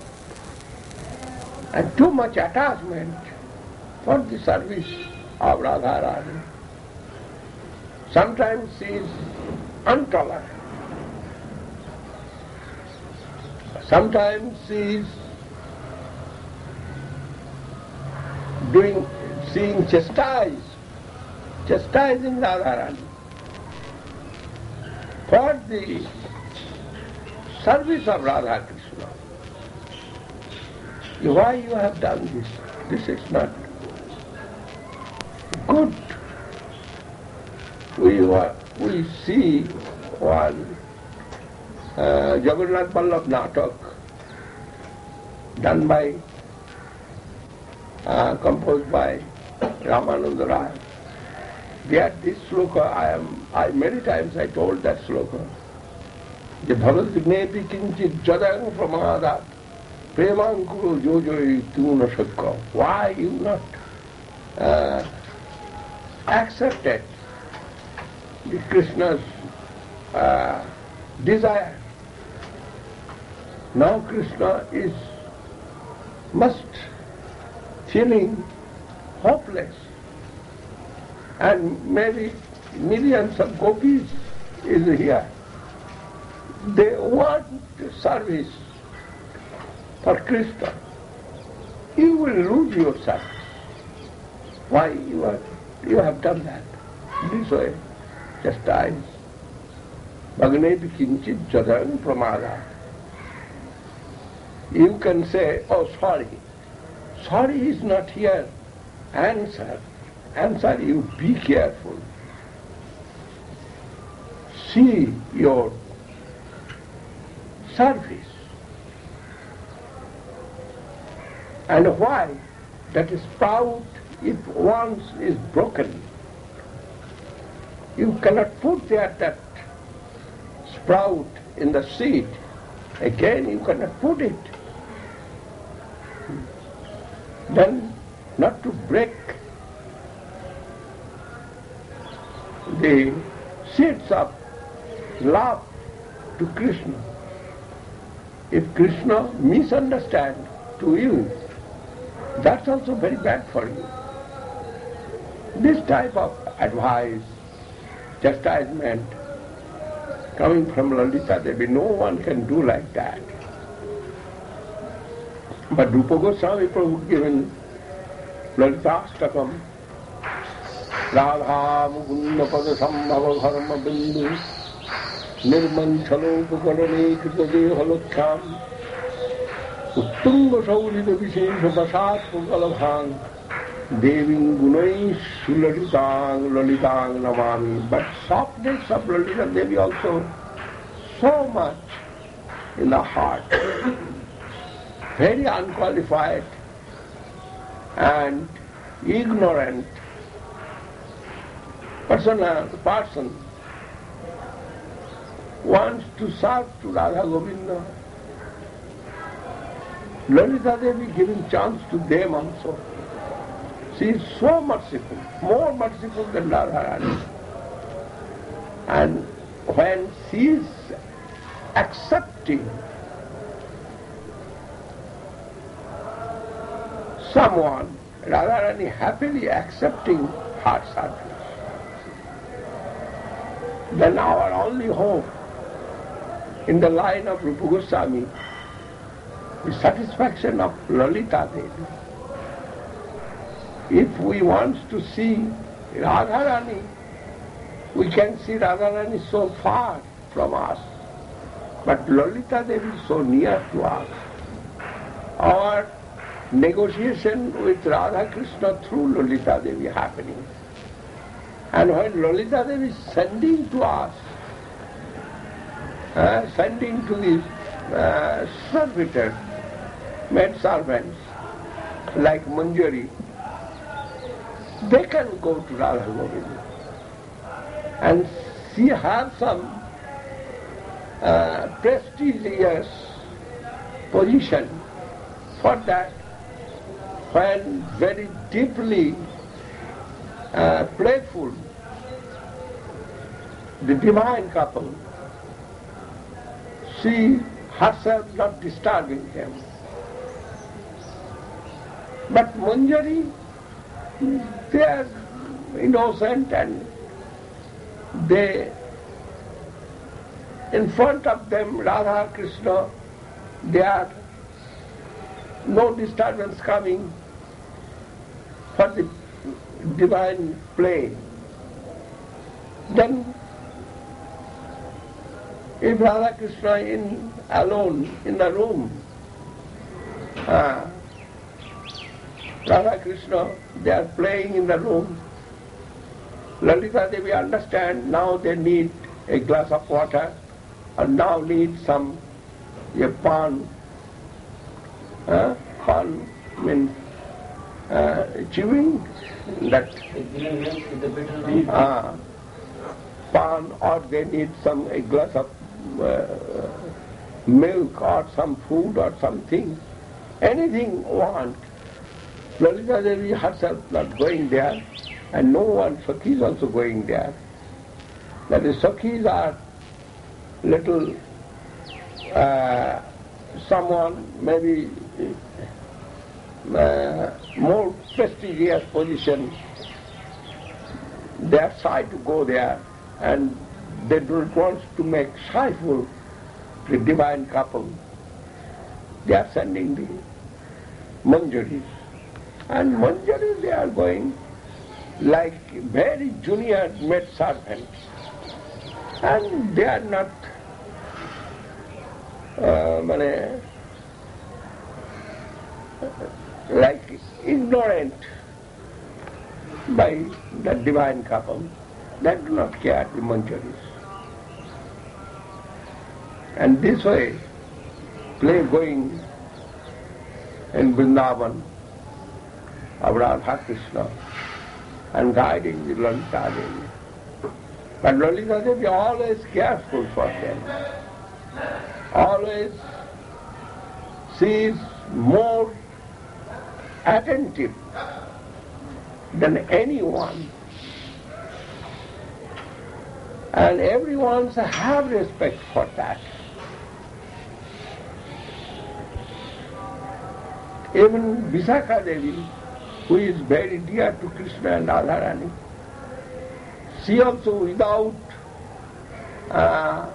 and too much attachment for the service of Radharani. Sometimes she is intolerant. Sometimes she is doing, seeing chastise, chastising Radharani for the service of Radha Krishna. Why you have done this? This is not good. We were, we see one uh, Jagannath Vallabh Natak done by Uh, composed by Ramananda Rai. There this sloka, I am, I many times I told that sloka. The Bhagat Nepi Kinchit Jadang Pramada Premankuru Jojoi Tuna Shakka. Why you not uh, accepted the Krishna's uh, desire? Now Krishna is must feeling hopeless, and maybe millions of gopis is here. They want service for Krishna. You will lose your service. Why you are, you have done that? This way, chastise. Bhagnepi kinchit jadang pramada. You can say, oh sorry. Sorry is not here. Answer. Answer, you be careful. See your service. And why? That sprout, if once is broken, you cannot put there that sprout in the seed. Again you cannot put it. Then not to break the seeds of love to Krishna. If Krishna misunderstands to you, that's also very bad for you. This type of advice, chastisement, coming from Lalita Devi, no one can do like that. But Rupa Goswami Prabhu given Lalitastakam, Radha Mukunda Pada Sambhava Dharma Bindu, Nirmanchalo Pukarane Kritadeha Halokhyam, Uttunga Saurita Vishesha Basat Pukalabhang, Deving Gunai Sulalitang Lalitang Namami. But softness of Lalita Devi also so much in the heart. Very unqualified and ignorant person, person wants to serve to Radha Govinda. Lalita Devi giving chance to them also. She is so merciful, more merciful than Radharani. And when she is accepting someone, Radharani happily accepting her service, then our only hope in the line of Rupa Goswami is satisfaction of Lalita Devi. If we want to see Radharani, we can see Radharani so far from us, but Lalita Devi is so near to us. Our negotiation with Radha Krishna through Lalita Devi happening. And when Lalita Devi is sending to us, uh, sending to these uh, servitors, maid servants, like Manjari, they can go to Radha Govinda. And she has some uh, prestigious position. For that, when very deeply uh, playful, the divine couple, she herself not disturbing him. But Manjari, they are innocent and they, in front of them, Radha, Krishna, they are no disturbance coming for the divine play. Then, if Radha Krishna in alone in the room, uh, Radha Krishna, they are playing in the room, Lalita Devi understand now they need a glass of water, or now need some a pan. Uh, pan means uh, chewing that uh, pan, or they need some a glass of uh, milk or some food or something, anything want. Lalita Devi herself not going there, and no one, Sakhi is also going there. That is, Sakhis are little, uh, someone maybe uh, more prestigious position, they are shy to go there, and they don't want to make shyful the divine couple. They are sending the Manjaris. And Manjaris, they are going like very junior maid servants. And they are not uh, mane, like ignorant by the divine couple. They do not care, the Manjaris. And this way, play going in Vrindavan of Radha Krishna and guiding the Lalita Devi. But Lalita Devi always careful for them. Always she is more attentive than anyone. And everyone have respect for that. Even Visakha Devi, who is very dear to Krishna and Radharani, she also without uh,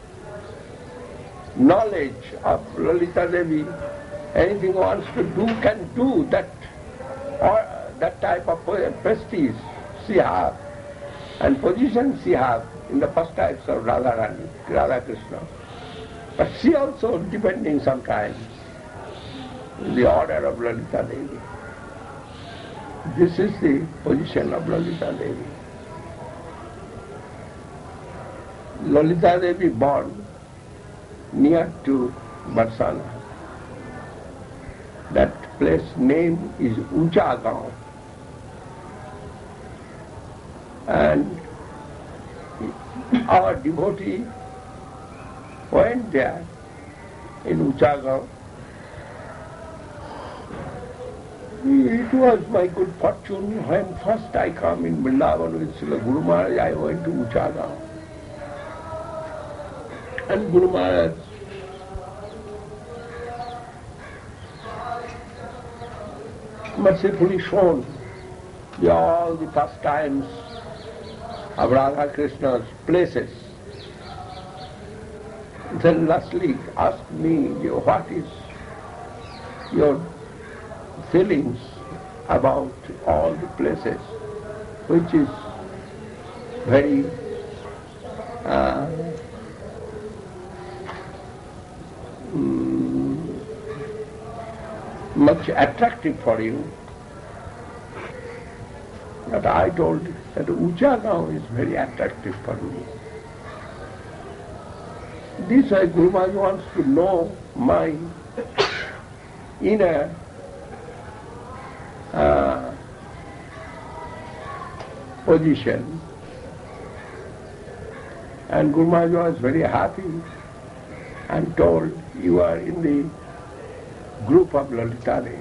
knowledge of Lalita Devi, anything wants to do, can do that, or that type of prestige she has and position she has in the first types of Radharani, Radha Krishna. But she also depending sometimes in the order of Lalita Devi. This is the position of Lalita Devi. Lalita Devi born near to Barsana. That place name is Ucha Gaon. And our devotee went there in Ucha Gaon. It was my good fortune when first I come in Vrindavan with Srila Guru Maharaj, I went to Ucha Gaon. And Guru Maharaj mercifully shown the, all the pastimes of Radha Krishna's places. Then lastly asked me, what is your feelings about all the places, which is very uh, mm, much attractive for you. But I told that Ujjagaon is very attractive for me. This way Guru Maharaj wants to know my inner uh, position. And Guru Maharaj was very happy and told, you are in the group of Lalita Devi,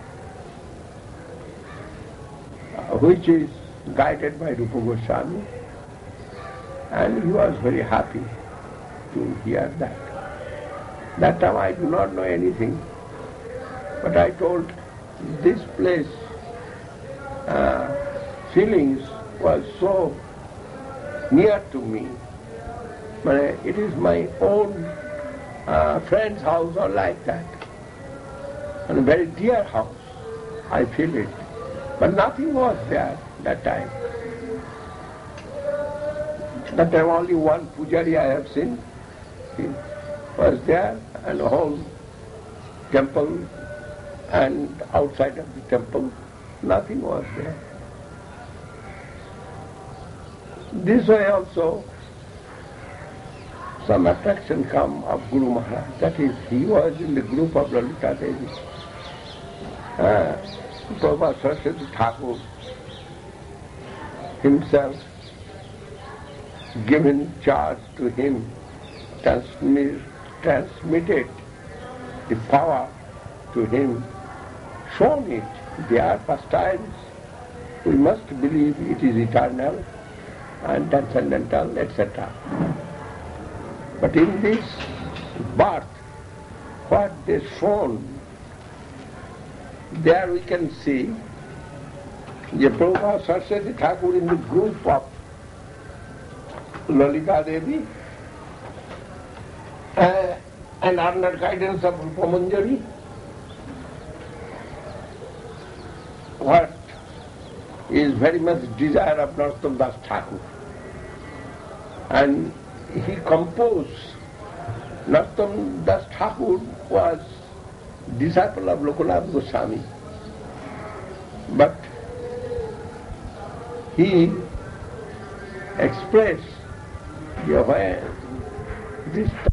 which is guided by Rupa Goswami, and he was very happy to hear that. That time I do not know anything, but I told this place uh, feelings was so near to me. But it is my own uh, friend's house or like that, and a very dear house. I feel it. But nothing was there that time. That time only one pujari I have seen. He was there, and a whole temple, and outside of the temple, nothing was there. This way also, some attraction come of Guru Maharaj. That is, he was in the group of Lalita Devi. Uh, Prabhupada Saraswati Thakur himself given charge to him, transmit, transmitted the power to him, shown it, their pastimes. We must believe it is eternal and transcendental, et cetera. But in this birth, what they shown, there we can see the Prabhupada Saraswati Thakur in the group of Lalita Devi uh, and under guidance of Rupa Manjari. What is very much desire of Narottam Das Thakur. And he composed, Narottam Das Thakur was disciple of Lokanath Goswami, but he expressed the way this